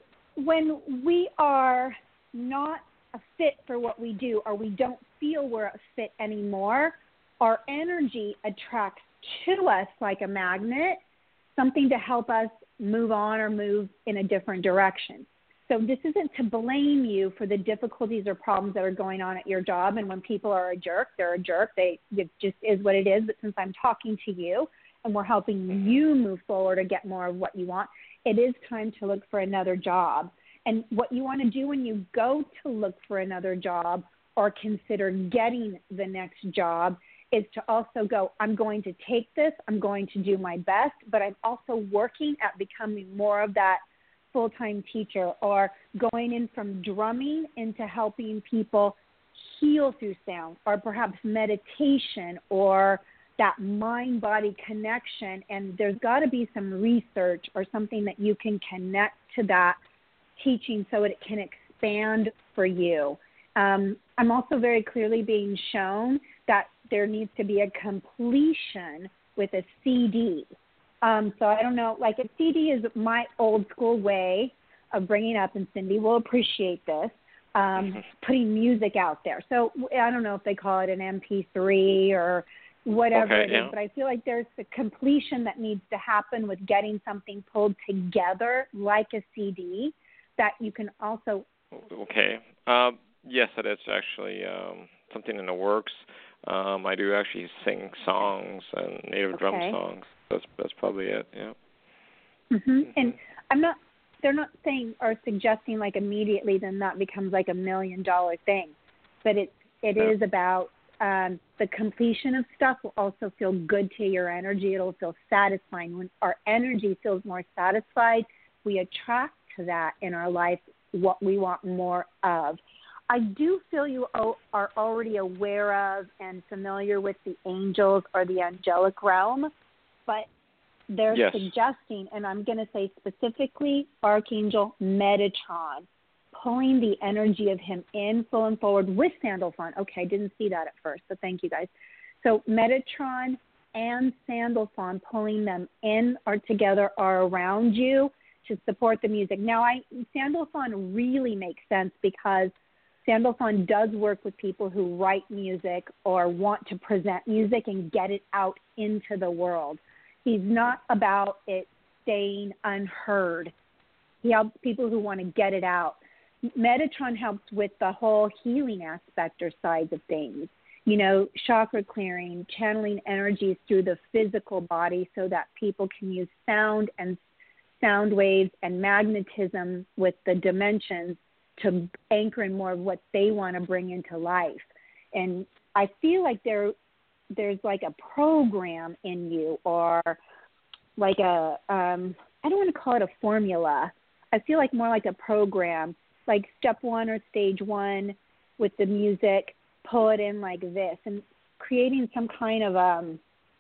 when we are not a fit for what we do, or we don't feel we're a fit anymore, our energy attracts to us like a magnet, something to help us move on or move in a different direction. So this isn't to blame you for the difficulties or problems that are going on at your job. And when people are a jerk, they're a jerk. They, it just is what it is. But since I'm talking to you and we're helping you move forward or get more of what you want, it is time to look for another job. And what you want to do when you go to look for another job or consider getting the next job is to also go, I'm going to take this, I'm going to do my best, but I'm also working at becoming more of that full-time teacher, or going in from drumming into helping people heal through sound, or perhaps meditation, or that mind-body connection. And there's got to be some research or something that you can connect to that teaching so it can expand for you. Um, I'm also very clearly being shown that there needs to be a completion with a C D. Um, so I don't know, like a C D is my old school way of bringing up, and Cindy will appreciate this, um, putting music out there. So I don't know if they call it an M P three or whatever okay, it yeah. is, but I feel like there's a completion that needs to happen with getting something pulled together like a C D that you can also... Okay. Um, yes, that is actually um, something in the works. Um, I do actually sing songs and native okay. drum songs. That's that's probably it. Yeah. Mm-hmm. Mm-hmm. And I'm not. They're not saying or suggesting like immediately then that becomes like a million dollar thing, but it it yeah. is about um, the completion of stuff will also feel good to your energy. It'll feel satisfying. When our energy feels more satisfied, we attract to that in our life what we want more of. I do feel you are already aware of and familiar with the angels or the angelic realm, but they're yes. suggesting, and I'm going to say specifically Archangel Metatron, pulling the energy of him in full and forward with Sandalphon. Okay, I didn't see that at first, so thank you guys. So Metatron and Sandalphon, pulling them in or together or around you to support the music. Now, I Sandalphon really makes sense because Sandalphon does work with people who write music or want to present music and get it out into the world. He's not about it staying unheard. He helps people who want to get it out. Metatron helps with the whole healing aspect or sides of things. You know, chakra clearing, channeling energies through the physical body so that people can use sound and sound waves and magnetism with the dimensions to anchor in more of what they want to bring into life. And I feel like there, there's like a program in you, or like a, um, I don't want to call it a formula. I feel like more like a program, like step one or stage one with the music, pull it in like this, and creating some kind of, um,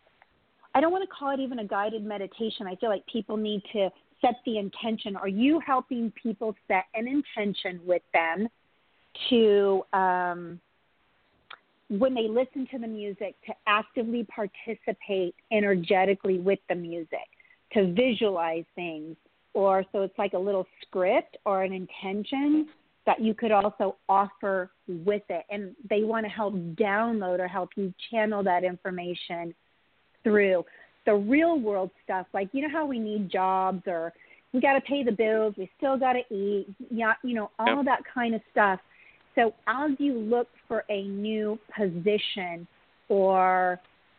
I don't want to call it even a guided meditation. I feel like people need to set the intention. Are you helping people set an intention with them to, um, when they listen to the music, to actively participate energetically with the music, to visualize things? Or so it's like a little script or an intention that you could also offer with it. And they want to help download or help you channel that information through. The real world stuff, like, you know how we need jobs, or we got to pay the bills, we still got to eat, yeah, you know, all yep. that kind of stuff. So as you look for a new position, or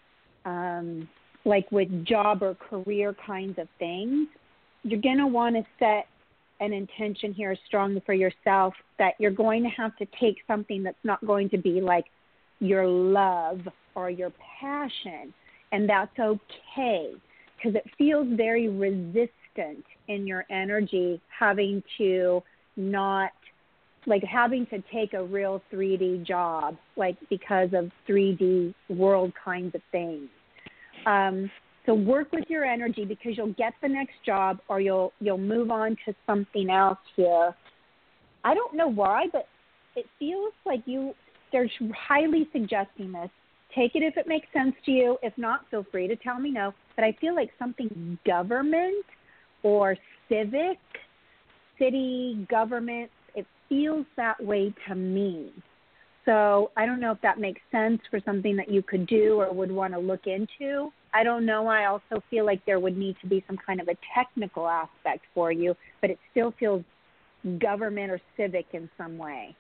um, like with job or career kinds of things, you're going to want to set an intention here strong for yourself that you're going to have to take something that's not going to be like your love or your passion, and that's okay, because it feels very resistant in your energy having to not, like having to take a real three D job, like because of three D world kinds of things. Um, so work with your energy, because you'll get the next job, or you'll you'll move on to something else here. I don't know why, but it feels like you, they're highly suggesting this. Take it if it makes sense to you. If not, feel free to tell me no. But I feel like something government or civic, city, government, it feels that way to me. So I don't know if that makes sense for something that you could do or would want to look into. I don't know. I also feel like there would need to be some kind of a technical aspect for you, but it still feels government or civic in some way.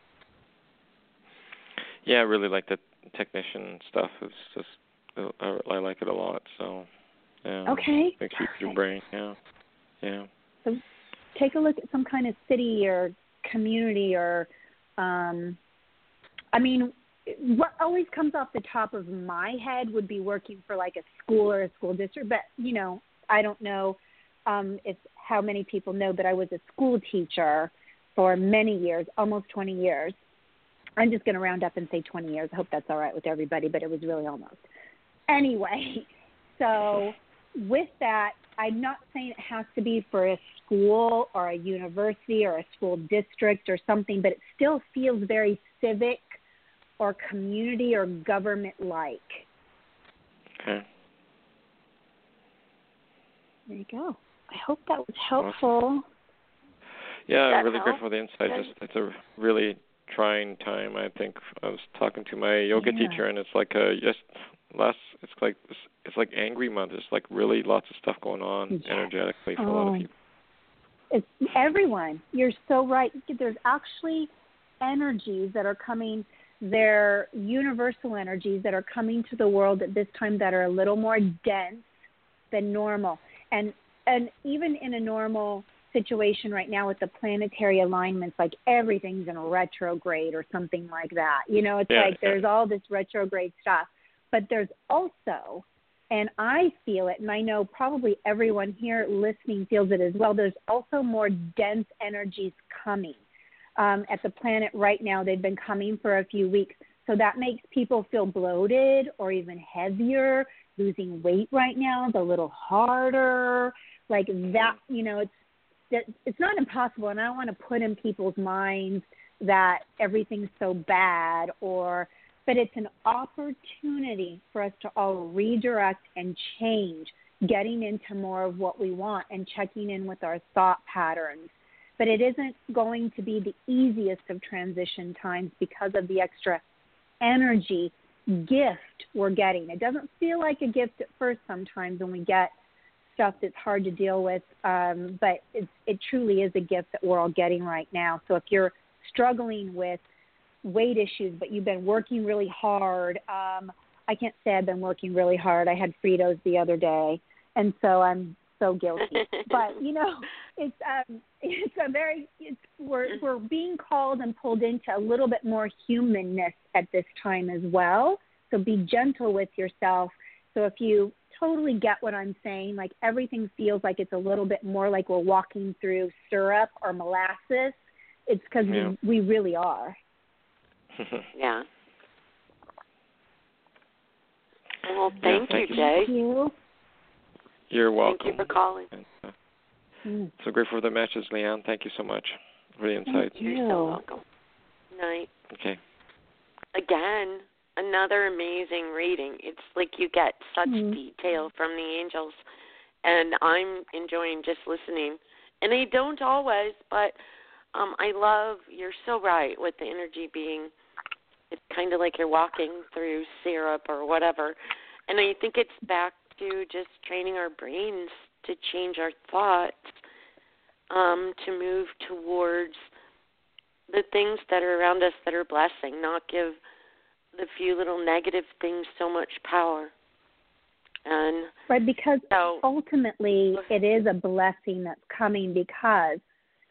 Yeah, I really like the technician stuff. It's just, I, I like it a lot. So, yeah. Okay. Makes you your brain. Yeah. Yeah. So take a look at some kind of city or community or, um, I mean, what always comes off the top of my head would be working for like a school or a school district. But, you know, I don't know um, if how many people know that I was a school teacher for many years, almost twenty years. I'm just going to round up and say twenty years. I hope that's all right with everybody, but it was really almost. Anyway, so with that, I'm not saying it has to be for a school or a university or a school district or something, but it still feels very civic or community or government-like. Okay. There you go. I hope that was helpful. Awesome. Yeah, That I'm really help? grateful for the insight. Just, it's a really trying time. I think I was talking to my yoga Yeah. teacher, and it's like a just less. It's like it's like angry month. There's like really lots of stuff going on Yes. energetically for oh. a lot of people. It's everyone. You're so right. There's actually energies that are coming. They're universal energies that are coming to the world at this time that are a little more dense than normal. And and even in a normal situation right now with the planetary alignments, like everything's in a retrograde or something like that. You know, it's yeah, like yeah. there's all this retrograde stuff. But there's also, and I feel it, and I know probably everyone here listening feels it as well, there's also more dense energies coming. Um, at the planet right now, they've been coming for a few weeks. So that makes people feel bloated or even heavier, losing weight right now, it's a little harder. Like that, you know, it's it's not impossible, and I don't want to put in people's minds that everything's so bad, or, but it's an opportunity for us to all redirect and change, getting into more of what we want and checking in with our thought patterns. But it isn't going to be the easiest of transition times because of the extra energy gift we're getting. It doesn't feel like a gift at first sometimes when we get stuff that's hard to deal with, um, but it, it truly is a gift that we're all getting right now. So if you're struggling with weight issues, but you've been working really hard, um, I can't say I've been working really hard. I had Fritos the other day, and so I'm so guilty. But, you know, it's um, it's a very, it's, we're, we're being called and pulled into a little bit more humanness at this time as well. So be gentle with yourself. So if you totally get what I'm saying, like everything feels like it's a little bit more like we're walking through syrup or molasses, it's because yeah. we, we really are. Yeah. Well, thank, yeah, thank you, you. Jay. Thank you. You're welcome. Thank you for calling. And, uh, Mm. so grateful for the message, Leanne. Thank you so much for the insight. Thank you. You're so welcome. Night. Okay. Again, another amazing reading. It's like you get such Mm-hmm. detail from the angels, and I'm enjoying just listening. And I don't always, but um, I love, you're so right with the energy being, it's kind of like you're walking through syrup or whatever. And I think it's back to just training our brains to change our thoughts, um, to move towards the things that are around us that are blessing, not give the few little negative things so much power. And Right, because so, ultimately it is a blessing that's coming, because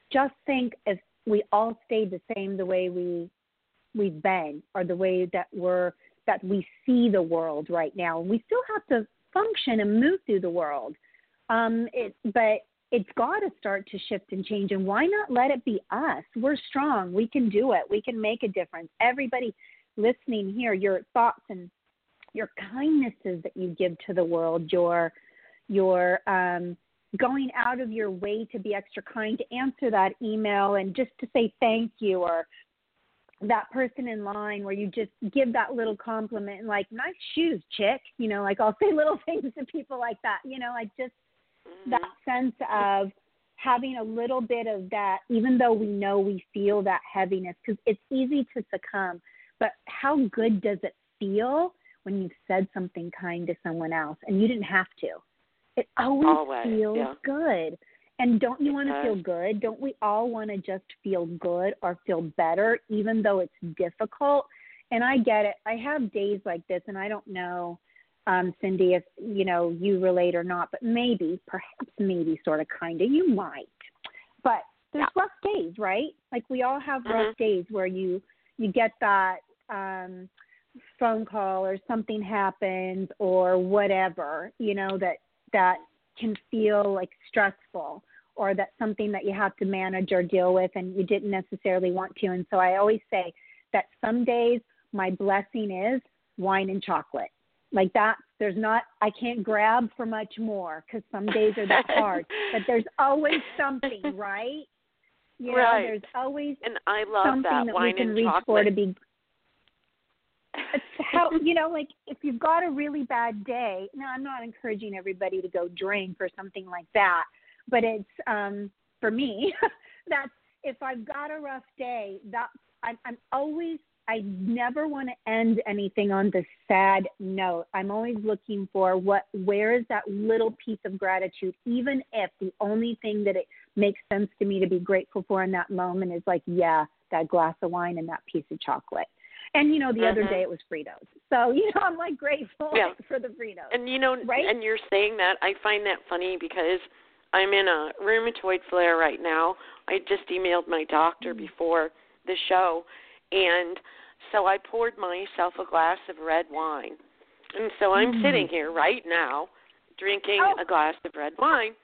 just think if we all stayed the same the way we we've been, or the way that we're that we see the world right now. We still have to function and move through the world. Um, it, but it's got to start to shift and change. And why not let it be us? We're strong. We can do it. We can make a difference. Everybody listening here, your thoughts and your kindnesses that you give to the world, your your um, going out of your way to be extra kind, to answer that email and just to say thank you, or that person in line where you just give that little compliment and like, nice shoes, chick. You know, like I'll say little things to people like that, you know, like just mm-hmm. that sense of having a little bit of that, even though we know we feel that heaviness, because it's easy to succumb. But how good does it feel when you've said something kind to someone else and you didn't have to? It always, always feels yeah. good. And don't you want to does. feel good? Don't we all want to just feel good or feel better, even though it's difficult? And I get it. I have days like this, and I don't know, um, Cindy, if, you know, you relate or not, but maybe, perhaps maybe sort of kind of, you might. But there's yeah. rough days, right? Like we all have rough mm-hmm. days where you, you get that um, phone call or something happens or whatever, you know, that, that can feel like stressful, or that's something that you have to manage or deal with and you didn't necessarily want to. And so I always say that some days my blessing is wine and chocolate. Like that, there's not, I can't grab for much more because some days are that hard, but there's always something, right? You right. know, there's always and I love something that, that wine we can and reach chocolate. for to be. It's how, you know, like if you've got a really bad day, now I'm not encouraging everybody to go drink or something like that, but it's, um, for me, that's, if I've got a rough day, that I'm, I'm always, I never want to end anything on the sad note. I'm always looking for what, where is that little piece of gratitude, even if the only thing that it makes sense to me to be grateful for in that moment is like, yeah, that glass of wine and that piece of chocolate. And, you know, the mm-hmm. other day it was Fritos. So, you know, I'm, like, grateful yeah. for the Fritos. And, you know, right? and you're saying that, I find that funny because I'm in a rheumatoid flare right now. I just emailed my doctor mm-hmm. before the show, and so I poured myself a glass of red wine. And so I'm mm-hmm. sitting here right now drinking oh. a glass of red wine.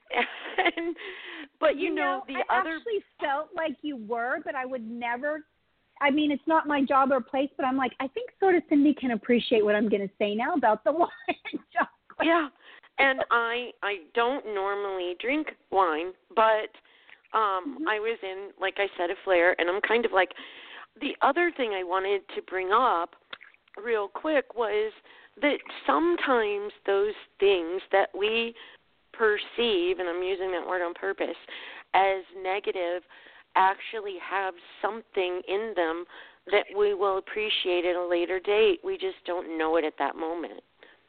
And, but, you, you know, know, the I other... I actually felt like you were, but I would never... I mean, it's not my job or place, but I'm like, I think sort of Cindy can appreciate what I'm going to say now about the wine and chocolate. Yeah, and I I don't normally drink wine, but um, mm-hmm. I was in, like I said, a flare, and I'm kind of like, the other thing I wanted to bring up real quick was that sometimes those things that we perceive, and I'm using that word on purpose, as negative actually have something in them that we will appreciate at a later date. We just don't know it at that moment.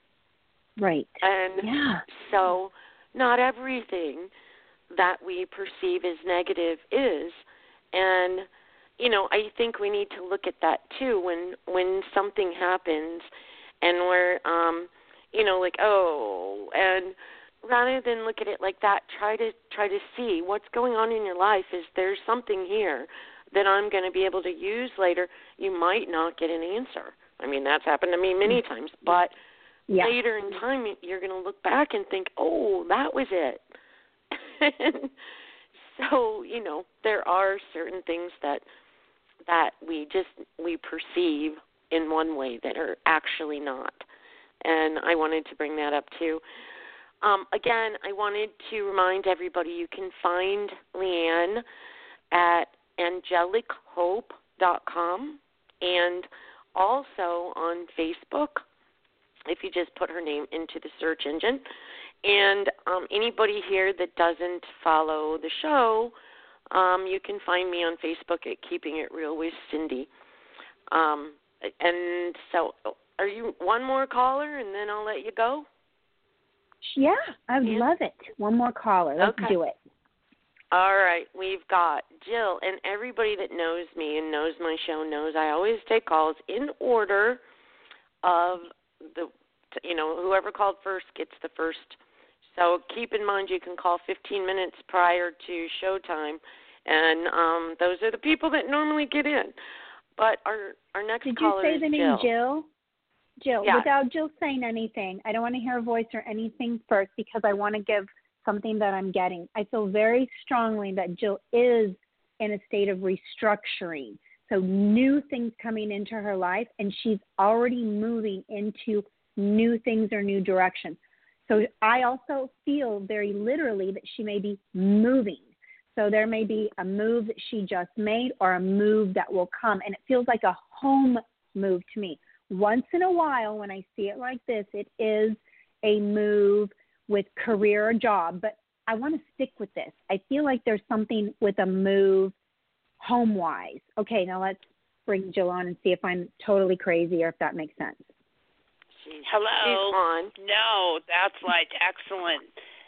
Right. And yeah. so not everything that we perceive as negative is. And, you know, I think we need to look at that too when when something happens and we're, um, you know, like, oh, and rather than look at it like that, try to try to see what's going on in your life. Is there something here that I'm going to be able to use later? You might not get an answer. I mean, that's happened to me many times. But yeah. later in time, you're going to look back and think, oh, that was it. And so, you know, there are certain things that that we just we perceive in one way that are actually not. And I wanted to bring that up too. Um, again, I wanted to remind everybody you can find Leanne at angelic hope dot com and also on Facebook if you just put her name into the search engine. And um, anybody here that doesn't follow the show, um, you can find me on Facebook at Keeping It Real with Cindy. Um, and so are you one more caller and then I'll let you go? Yeah, I would yeah. love it. One more caller. Let's okay. do it. All right. We've got Jill, and everybody that knows me and knows my show knows I always take calls in order of the, you know, whoever called first gets the first. So keep in mind you can call fifteen minutes prior to showtime, and um, those are the people that normally get in. But our our next Did caller you say is the name Jill. Jill? Jill, Yes. without Jill saying anything, I don't want to hear her voice or anything first because I want to give something that I'm getting. I feel very strongly that Jill is in a state of restructuring. So new things coming into her life, and she's already moving into new things or new directions. So I also feel very literally that she may be moving. So there may be a move that she just made or a move that will come, and it feels like a home move to me. Once in a while, when I see it like this, it is a move with career or job, but I want to stick with this. I feel like there's something with a move home-wise. Okay, now let's bring Jill on and see if I'm totally crazy or if that makes sense. She's, Hello. She's on. No, that's like excellent.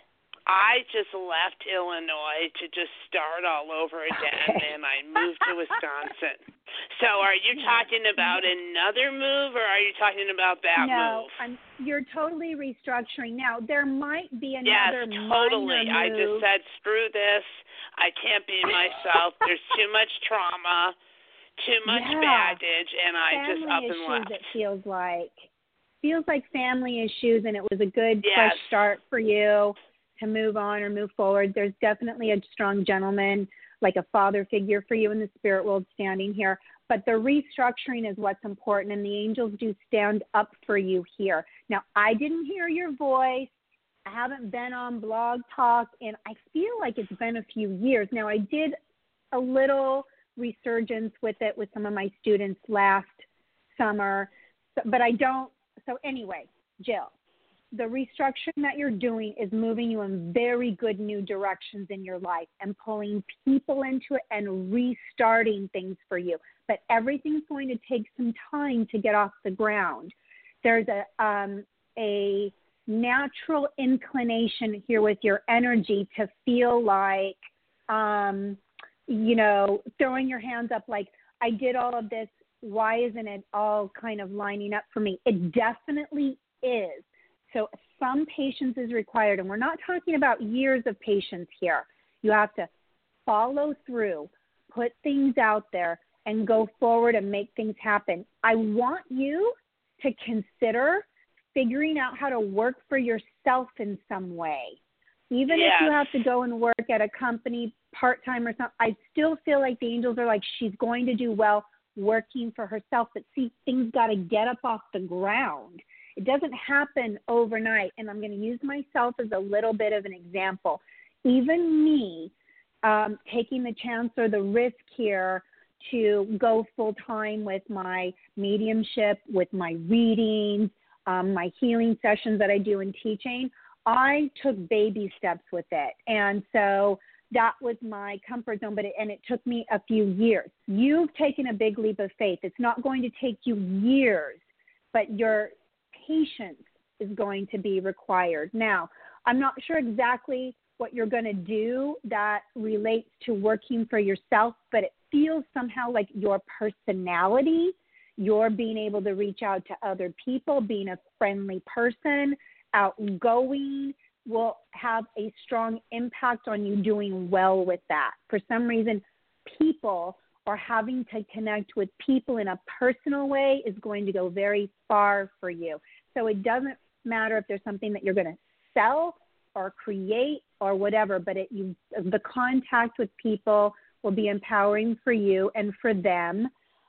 I just left Illinois to just start all over again, Okay. and I moved to Wisconsin. So are you talking about another move, or are you talking about that no, move? I'm, you're totally restructuring. Now, there might be Yes, another totally. minor I move. just said, screw this. I can't be myself. There's too much trauma, too much Yeah. baggage, and I family just up and issues, left. it feels like. Feels like family issues, and it was a good Yes. fresh start for you to move on or move forward. There's definitely a strong gentleman, like a father figure for you in the spirit world standing here. But the restructuring is what's important, and the angels do stand up for you here. Now, I didn't hear your voice. I haven't been on Blog Talk, and I feel like it's been a few years. Now, I did a little resurgence with it with some of my students last summer, so, but I don't. So anyway, Jill, the restructuring that you're doing is moving you in very good new directions in your life and pulling people into it and restarting things for you. But everything's going to take some time to get off the ground. There's a um, a natural inclination here with your energy to feel like, um, you know, throwing your hands up like, I did all of this. Why isn't it all kind of lining up for me? It definitely is. So some patience is required, and we're not talking about years of patience here. You have to follow through, put things out there, and go forward and make things happen. I want you to consider figuring out how to work for yourself in some way. Even Yes. if you have to go and work at a company part-time or something, I still feel like the angels are like, she's going to do well working for herself. But see, things got to get up off the ground. It doesn't happen overnight, and I'm going to use myself as a little bit of an example. Even me um, taking the chance or the risk here to go full-time with my mediumship, with my readings, um, my healing sessions that I do in teaching, I took baby steps with it. And so that was my comfort zone, but it, and it took me a few years. You've taken a big leap of faith. It's not going to take you years, but your patience is going to be required. Now, I'm not sure exactly what you're going to do that relates to working for yourself, but it feels somehow like your personality, your being able to reach out to other people, being a friendly person, outgoing, will have a strong impact on you doing well with that. For some reason, people or having to connect with people in a personal way is going to go very far for you. So it doesn't matter if there's something that you're going to sell or create or whatever, but it, you, the contact with people will be empowering for you and for them.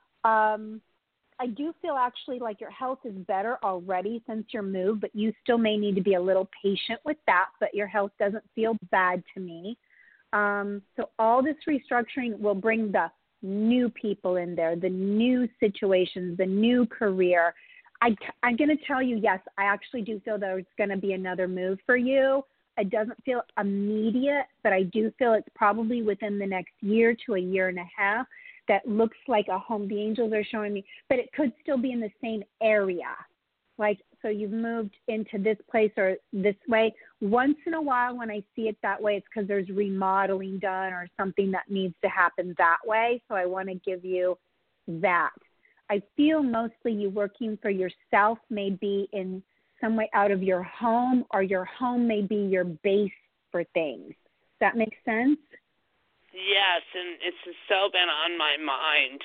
Um, I do feel actually like your health is better already since your move, but you still may need to be a little patient with that, but your health doesn't feel bad to me. Um, so all this restructuring will bring the new people in there, the new situations, the new career. I, I'm going to tell you, yes, I actually do feel there's going to be another move for you. It doesn't feel immediate, but I do feel it's probably within the next year to a year and a half that looks like a home. The angels are showing me, but it could still be in the same area. Like, so you've moved into this place or this way. Once in a while when I see it that way, it's because there's remodeling done or something that needs to happen that way. So I want to give you that. I feel mostly you working for yourself may be in some way out of your home, or your home may be your base for things. Does that make sense? Yes, and it's so been on my mind.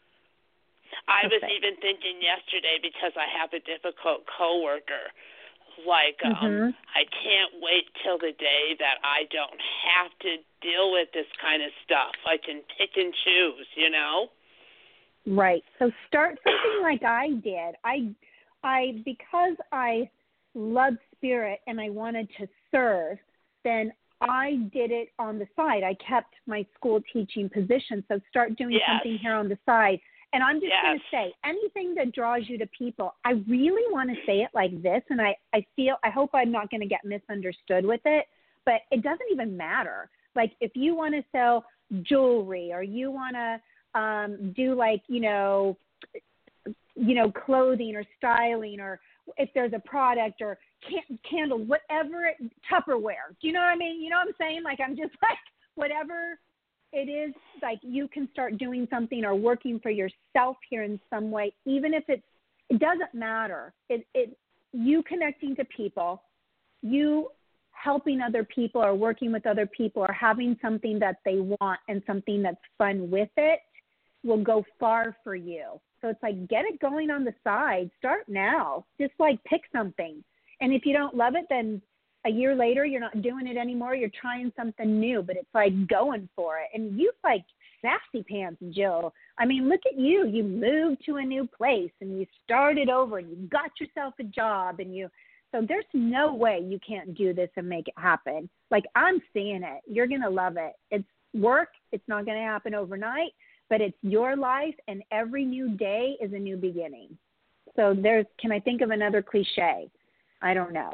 I was Perfect. even thinking yesterday, because I have a difficult coworker, like um, Mm-hmm. I can't wait till the day that I don't have to deal with this kind of stuff. I can pick and choose, you know? Right. So start something like I did. I, I because I loved spirit and I wanted to serve, then I did it on the side. I kept my school teaching position. So start doing Yes. something here on the side. And I'm just Yes. going to say, anything that draws you to people, I really want to say it like this, and I, I feel, I hope I'm not going to get misunderstood with it, but it doesn't even matter. Like, if you want to sell jewelry, or you want to um, do like, you know, you know, clothing or styling, or if there's a product or can- candles, whatever, it, Tupperware. Do you know what I mean? You know what I'm saying? Like, I'm just like, whatever it is, like, you can start doing something or working for yourself here in some way, even if it's, it doesn't matter. It, it, you connecting to people, you helping other people or working with other people or having something that they want and something that's fun with it will go far for you. So it's like, get it going on the side. Start now. Just like pick something. And if you don't love it, then a year later, you're not doing it anymore. You're trying something new, but it's like going for it. And you like sassy pants, Jill. I mean, look at you. You moved to a new place and you started over and you got yourself a job and you, so there's no way you can't do this and make it happen. Like, I'm seeing it. You're going to love it. It's work. It's not going to happen overnight, but it's your life, and every new day is a new beginning. So there's, can I think of another cliche? I don't know.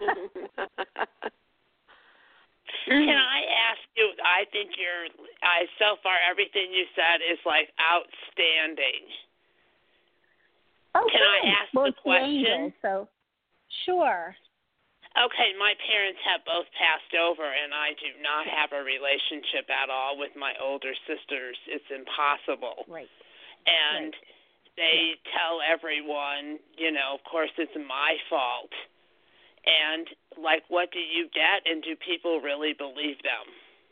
Can I ask you, I think you're, I, so far everything you said is like outstanding. Oh, Can I good. ask well, the it's question? The angel, so sure. Okay, my parents have both passed over, and I do not have a relationship at all with my older sisters. It's impossible. Right. And right. they yeah. tell everyone, you know, of course it's my fault. And, like, what do you get, and do people really believe them?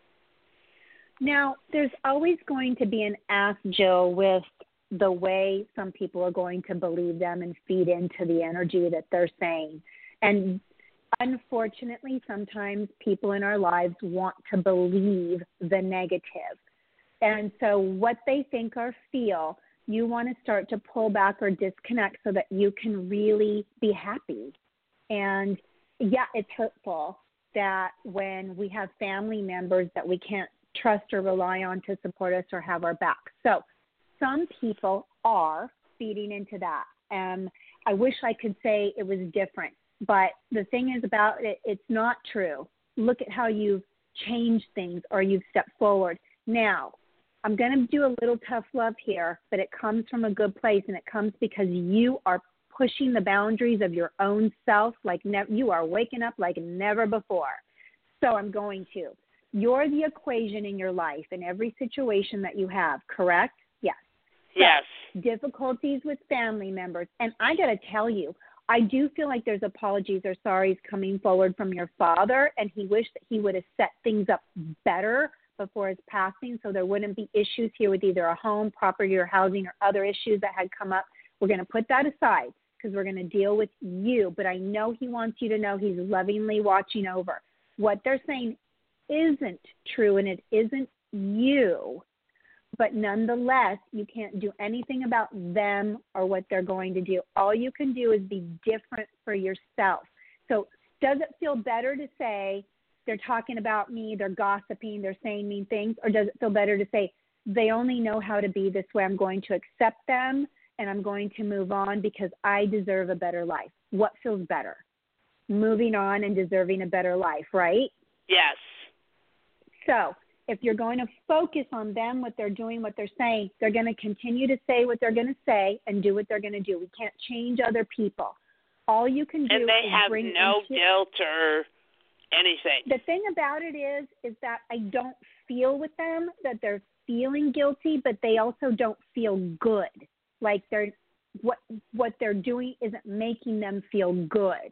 Now, there's always going to be an ask, Jill, with the way some people are going to believe them and feed into the energy that they're saying. And unfortunately, sometimes people in our lives want to believe the negative. And so what they think or feel, you want to start to pull back or disconnect so that you can really be happy. And, yeah, it's hurtful that when we have family members that we can't trust or rely on to support us or have our back. So some people are feeding into that. Um, I wish I could say it was different. But the thing is about it, it's not true. Look at how you've changed things or you've stepped forward. Now, I'm going to do a little tough love here, but it comes from a good place, and it comes because you are pushing the boundaries of your own self like ne- you are waking up like never before. So I'm going to. You're the equation in your life in every situation that you have, correct? Yes. Yes. So, difficulties with family members. And I got to tell you, I do feel like there's apologies or sorries coming forward from your father, and he wished that he would have set things up better before his passing so there wouldn't be issues here with either a home, property, or housing, or other issues that had come up. We're going to put that aside because we're going to deal with you, but I know he wants you to know he's lovingly watching over. What they're saying isn't true, and it isn't you. But nonetheless, you can't do anything about them or what they're going to do. All you can do is be different for yourself. So does it feel better to say they're talking about me, they're gossiping, they're saying mean things, or does it feel better to say they only know how to be this way, I'm going to accept them and I'm going to move on because I deserve a better life? What feels better? Moving on and deserving a better life, right? Yes. So if you're going to focus on them, what they're doing, what they're saying, they're going to continue to say what they're going to say and do what they're going to do. We can't change other people. All you can do and they is have bring no into, guilt or anything. The thing about it is, is that I don't feel with them that they're feeling guilty, but they also don't feel good. Like they're what what they're doing isn't making them feel good.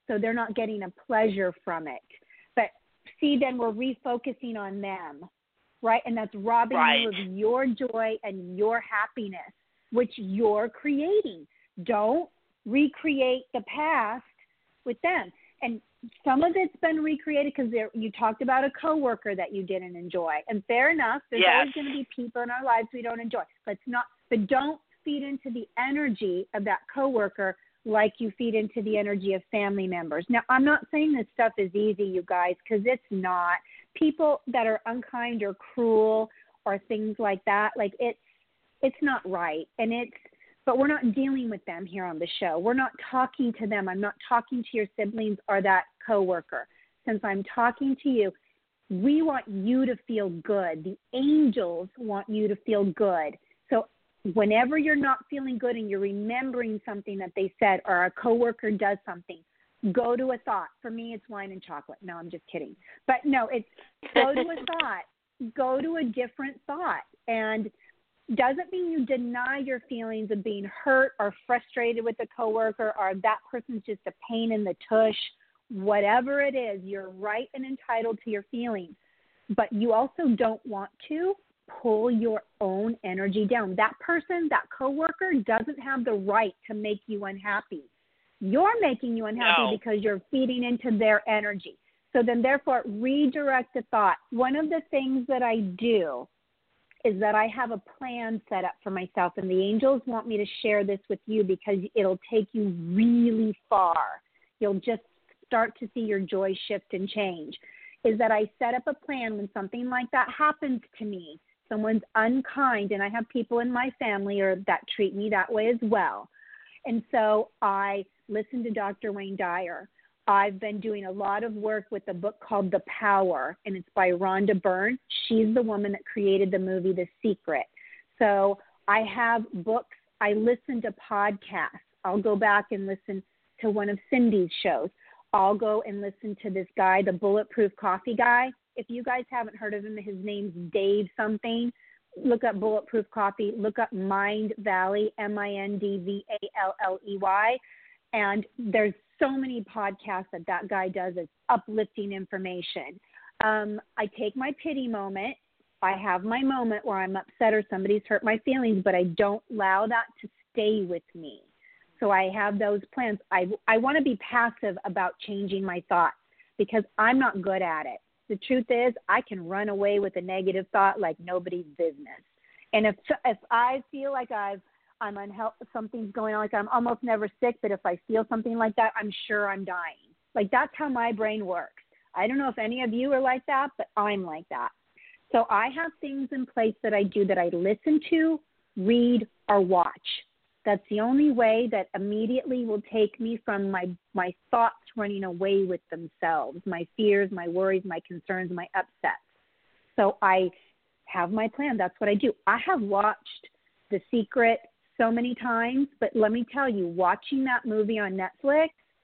so they're not getting a pleasure from it. But see, then we're refocusing on them, right? And that's robbing right. you of your joy and your happiness, which you're creating. Don't recreate the past with them. And some of it's been recreated because you talked about a coworker that you didn't enjoy. And fair enough, there's yes. always going to be people in our lives we don't enjoy. But it's not. But don't feed into the energy of that coworker like you feed into the energy of family members. Now, I'm not saying this stuff is easy, you guys, because it's not. People that are unkind or cruel or things like that, like it's it's not right. And it's but we're not dealing with them here on the show. We're not talking to them. I'm not talking to your siblings or that coworker. Since I'm talking to you, we want you to feel good. The angels want you to feel good. So whenever you're not feeling good and you're remembering something that they said or a coworker does something, go to a thought. For me, it's wine and chocolate. No, I'm just kidding. But no, it's go to a thought. Go to a different thought. And doesn't mean you deny your feelings of being hurt or frustrated with a coworker or that person's just a pain in the tush. Whatever it is, you're right and entitled to your feelings. But you also don't want to pull your own energy down. That person, that coworker doesn't have the right to make you unhappy. You're making you unhappy no. because you're feeding into their energy. So then therefore redirect the thought. One of the things that I do is that I have a plan set up for myself, and the angels want me to share this with you because it'll take you really far. You'll just start to see your joy shift and change, is that I set up a plan when something like that happens to me. Someone's unkind, and I have people in my family or that treat me that way as well. And so I listen to Doctor Wayne Dyer. I've been doing a lot of work with a book called The Power, and it's by Rhonda Byrne. She's the woman that created the movie The Secret. So I have books. I listen to podcasts. I'll go back and listen to one of Cindy's shows. I'll go and listen to this guy, the Bulletproof Coffee guy. If you guys haven't heard of him, his name's Dave something. Look up Bulletproof Coffee. Look up Mind Valley, M I N D V A L L E Y. And there's so many podcasts that that guy does. It's uplifting information. Um, I take my pity moment. I have my moment where I'm upset or somebody's hurt my feelings, but I don't allow that to stay with me. So I have those plans. I, I want to be passive about changing my thoughts because I'm not good at it. The truth is I can run away with a negative thought like nobody's business. And if if I feel like I've I'm unhealthy, something's going on, like I'm almost never sick, but if I feel something like that, I'm sure I'm dying. Like that's how my brain works. I don't know if any of you are like that, but I'm like that. So I have things in place that I do that I listen to, read, or watch. That's the only way that immediately will take me from my, my thoughts running away with themselves, my fears, my worries, my concerns, my upsets. So I have my plan. That's what I do. I have watched The Secret so many times, but let me tell you, watching that movie on Netflix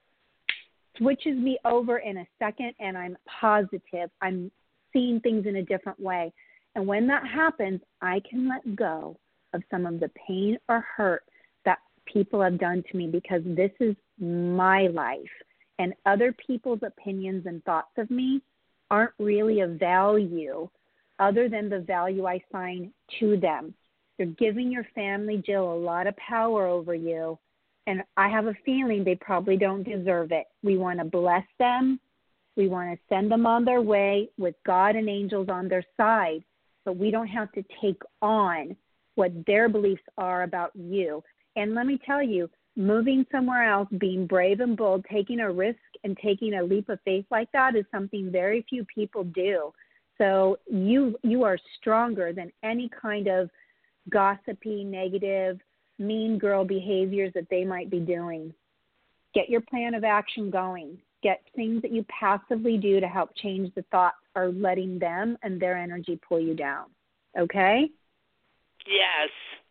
switches me over in a second, and I'm positive. I'm seeing things in a different way. And when that happens, I can let go of some of the pain or hurt that people have done to me because this is my life. And other people's opinions and thoughts of me aren't really of value other than the value I assign to them. You're giving your family, Jill, a lot of power over you, and I have a feeling they probably don't deserve it. We want to bless them. We want to send them on their way with God and angels on their side, but we don't have to take on what their beliefs are about you. And let me tell you, moving somewhere else, being brave and bold, taking a risk and taking a leap of faith like that is something very few people do. So you you are stronger than any kind of gossipy, negative, mean girl behaviors that they might be doing. Get your plan of action going. Get things that you passively do to help change the thoughts or letting them and their energy pull you down. Okay? Yes.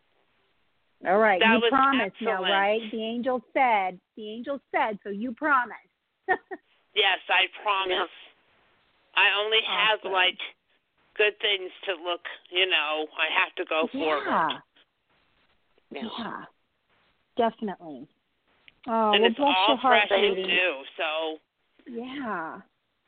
All right. That you was promised excellent. now, right? The angel said. The angel said, so you promised. Yes, I promise. I only have, awesome. like, good things to look, you know, I have to go yeah. forward. Yeah. Yeah, definitely. Oh, and well, it's bless all your heart, fresh baby. too. So Yeah.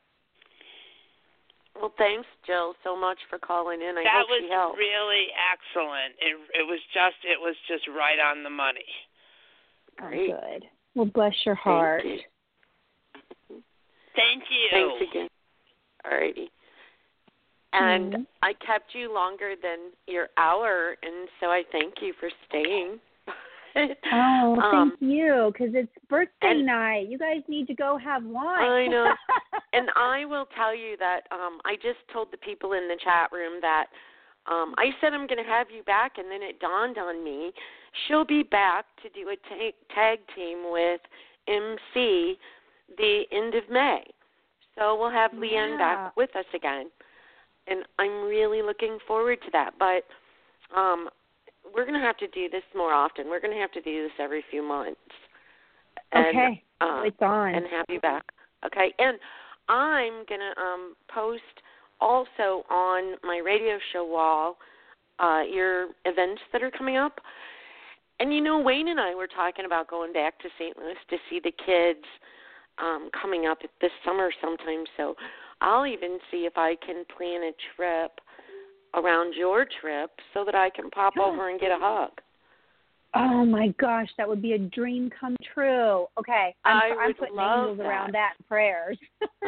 Well, thanks, Jill, so much for calling in. I that hope was she helped. really excellent. It it was just it was just right on the money. Great. Oh, good. Well, bless your heart. Thank you. Thank you. Thanks again. Alrighty. And Mhm. I kept you longer than your hour, and so I thank you for staying. Oh, well, um, thank you, because it's birthday and- night. You guys need to go have lunch. I know. And I will tell you that um, I just told the people in the chat room that um, I said I'm going to have you back, and then it dawned on me she'll be back to do a ta- tag team with M C the end of May. So we'll have Leanne Yeah. back with us again. And I'm really looking forward to that. But um, we're going to have to do this more often. We're going to have to do this every few months. And, Okay. uh, It's on. And have you back. Okay. And I'm going to um, post also on my radio show wall uh, your events that are coming up. And, you know, Wayne and I were talking about going back to Saint Louis to see the kids um, coming up this summer sometime. So I'll even see if I can plan a trip around your trip so that I can pop over and get a hug. Oh, my gosh, that would be a dream come true. Okay. I'm, I I'm would putting love angels that. around that in prayers.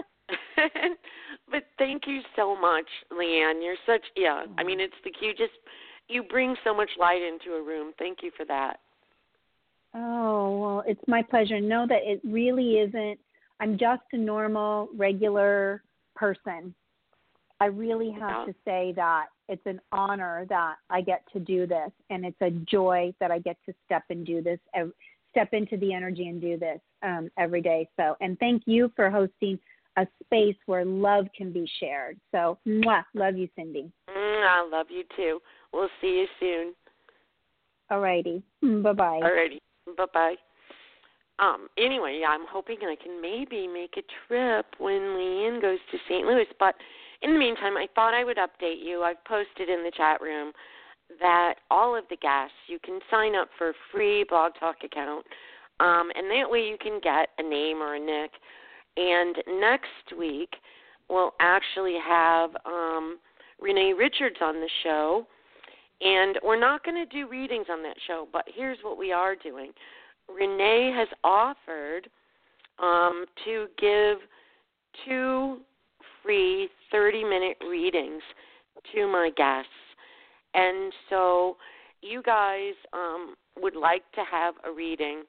But thank you so much, Leanne. You're such, yeah, I mean, it's the you just, you bring so much light into a room. Thank you for that. Oh, well, it's my pleasure. Know that it really isn't, I'm just a normal, regular person. I really have Yeah. to say that it's an honor that I get to do this, and it's a joy that I get to step and do this, ev- step into the energy and do this um, every day. So, and thank you for hosting a space where love can be shared. So, mwah, love you, Cindy. Mm, I love you too. We'll see you soon. All righty. Bye-bye. Alrighty. Bye-bye. Um, anyway, yeah, I'm hoping I can maybe make a trip when Leanne goes to Saint Louis. But in the meantime, I thought I would update you. I've posted in the chat room that all of the guests, you can sign up for a free Blog Talk account, um, and that way you can get a name or a nick. And next week, we'll actually have um, Renee Richards on the show. And we're not going to do readings on that show, but here's what we are doing. Renee has offered um, to give two free thirty-minute readings to my guests. And so you guys um, would like to have a reading.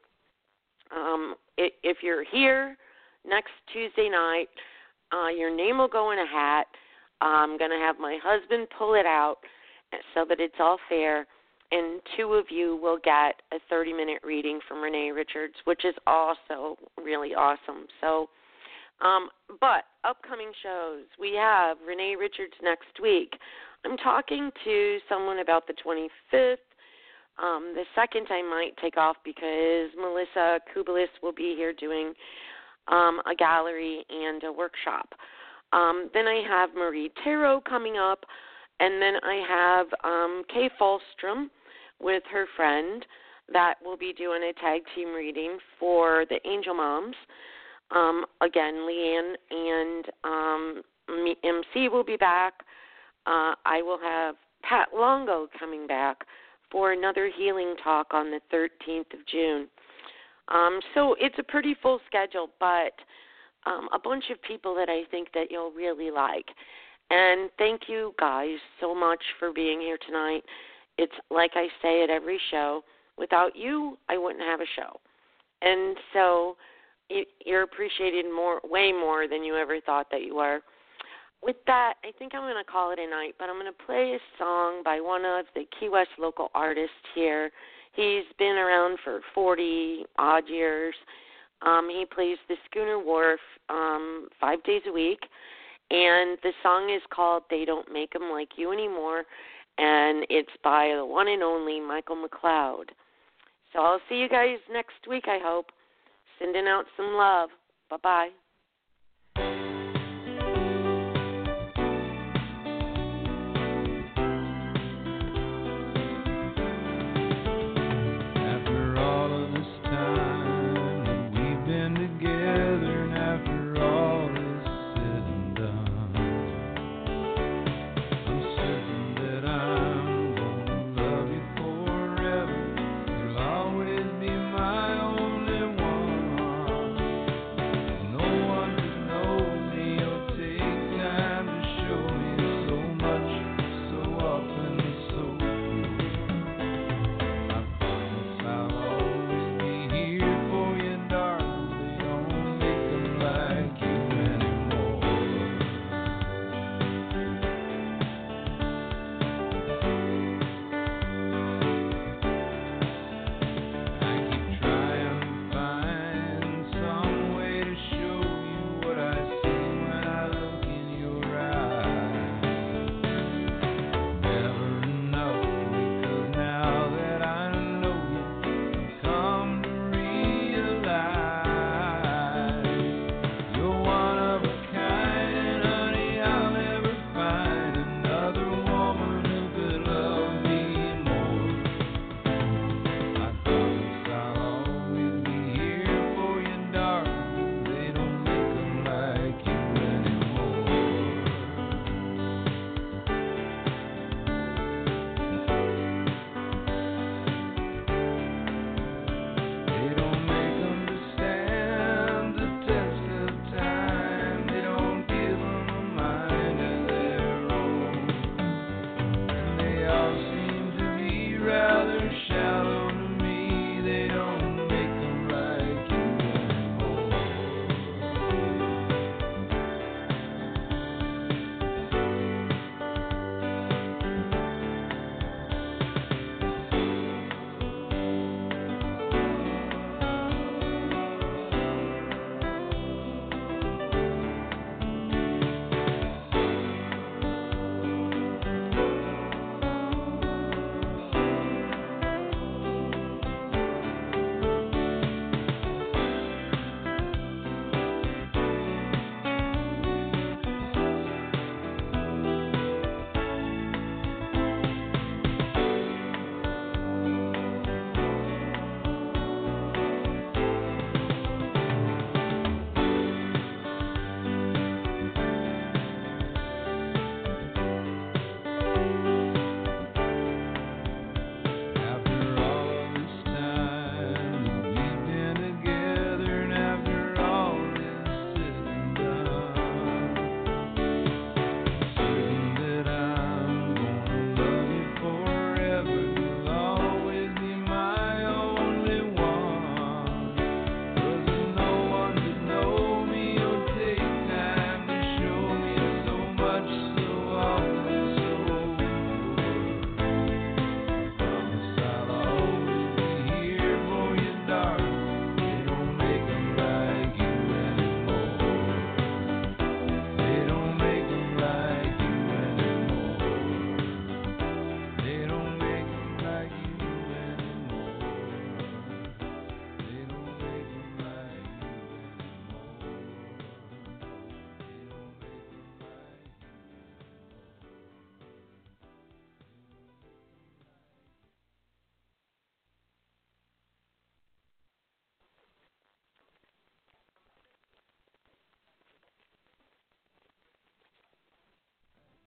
Um, if you're here next Tuesday night, uh, your name will go in a hat. I'm going to have my husband pull it out so that it's all fair, and two of you will get a thirty-minute reading from Renee Richards, which is also really awesome. So, um, but upcoming shows, we have Renee Richards next week. I'm talking to someone about the twenty-fifth. Um, the second I might take off because Melissa Kubelis will be here doing um, a gallery and a workshop. Um, then I have Marie Tarot coming up. And then I have um, Kay Falstrom with her friend that will be doing a tag team reading for the Angel Moms. Um, again, Leanne and um, M C will be back. Uh, I will have Pat Longo coming back for another healing talk on the thirteenth of June. Um, so it's a pretty full schedule, but um, a bunch of people that I think that you'll really like. And thank you guys so much for being here tonight. It's like I say at every show, without you, I wouldn't have a show. And so you're appreciated more, way more than you ever thought that you were. With that, I think I'm going to call it a night, but I'm going to play a song by one of the Key West local artists here. He's been around for forty-odd years. Um, he plays the Schooner Wharf um, five days a week. And the song is called They Don't Make 'Em Like You Anymore, and it's by the one and only Michael McLeod. So I'll see you guys next week, I hope. Sending out some love. Bye-bye.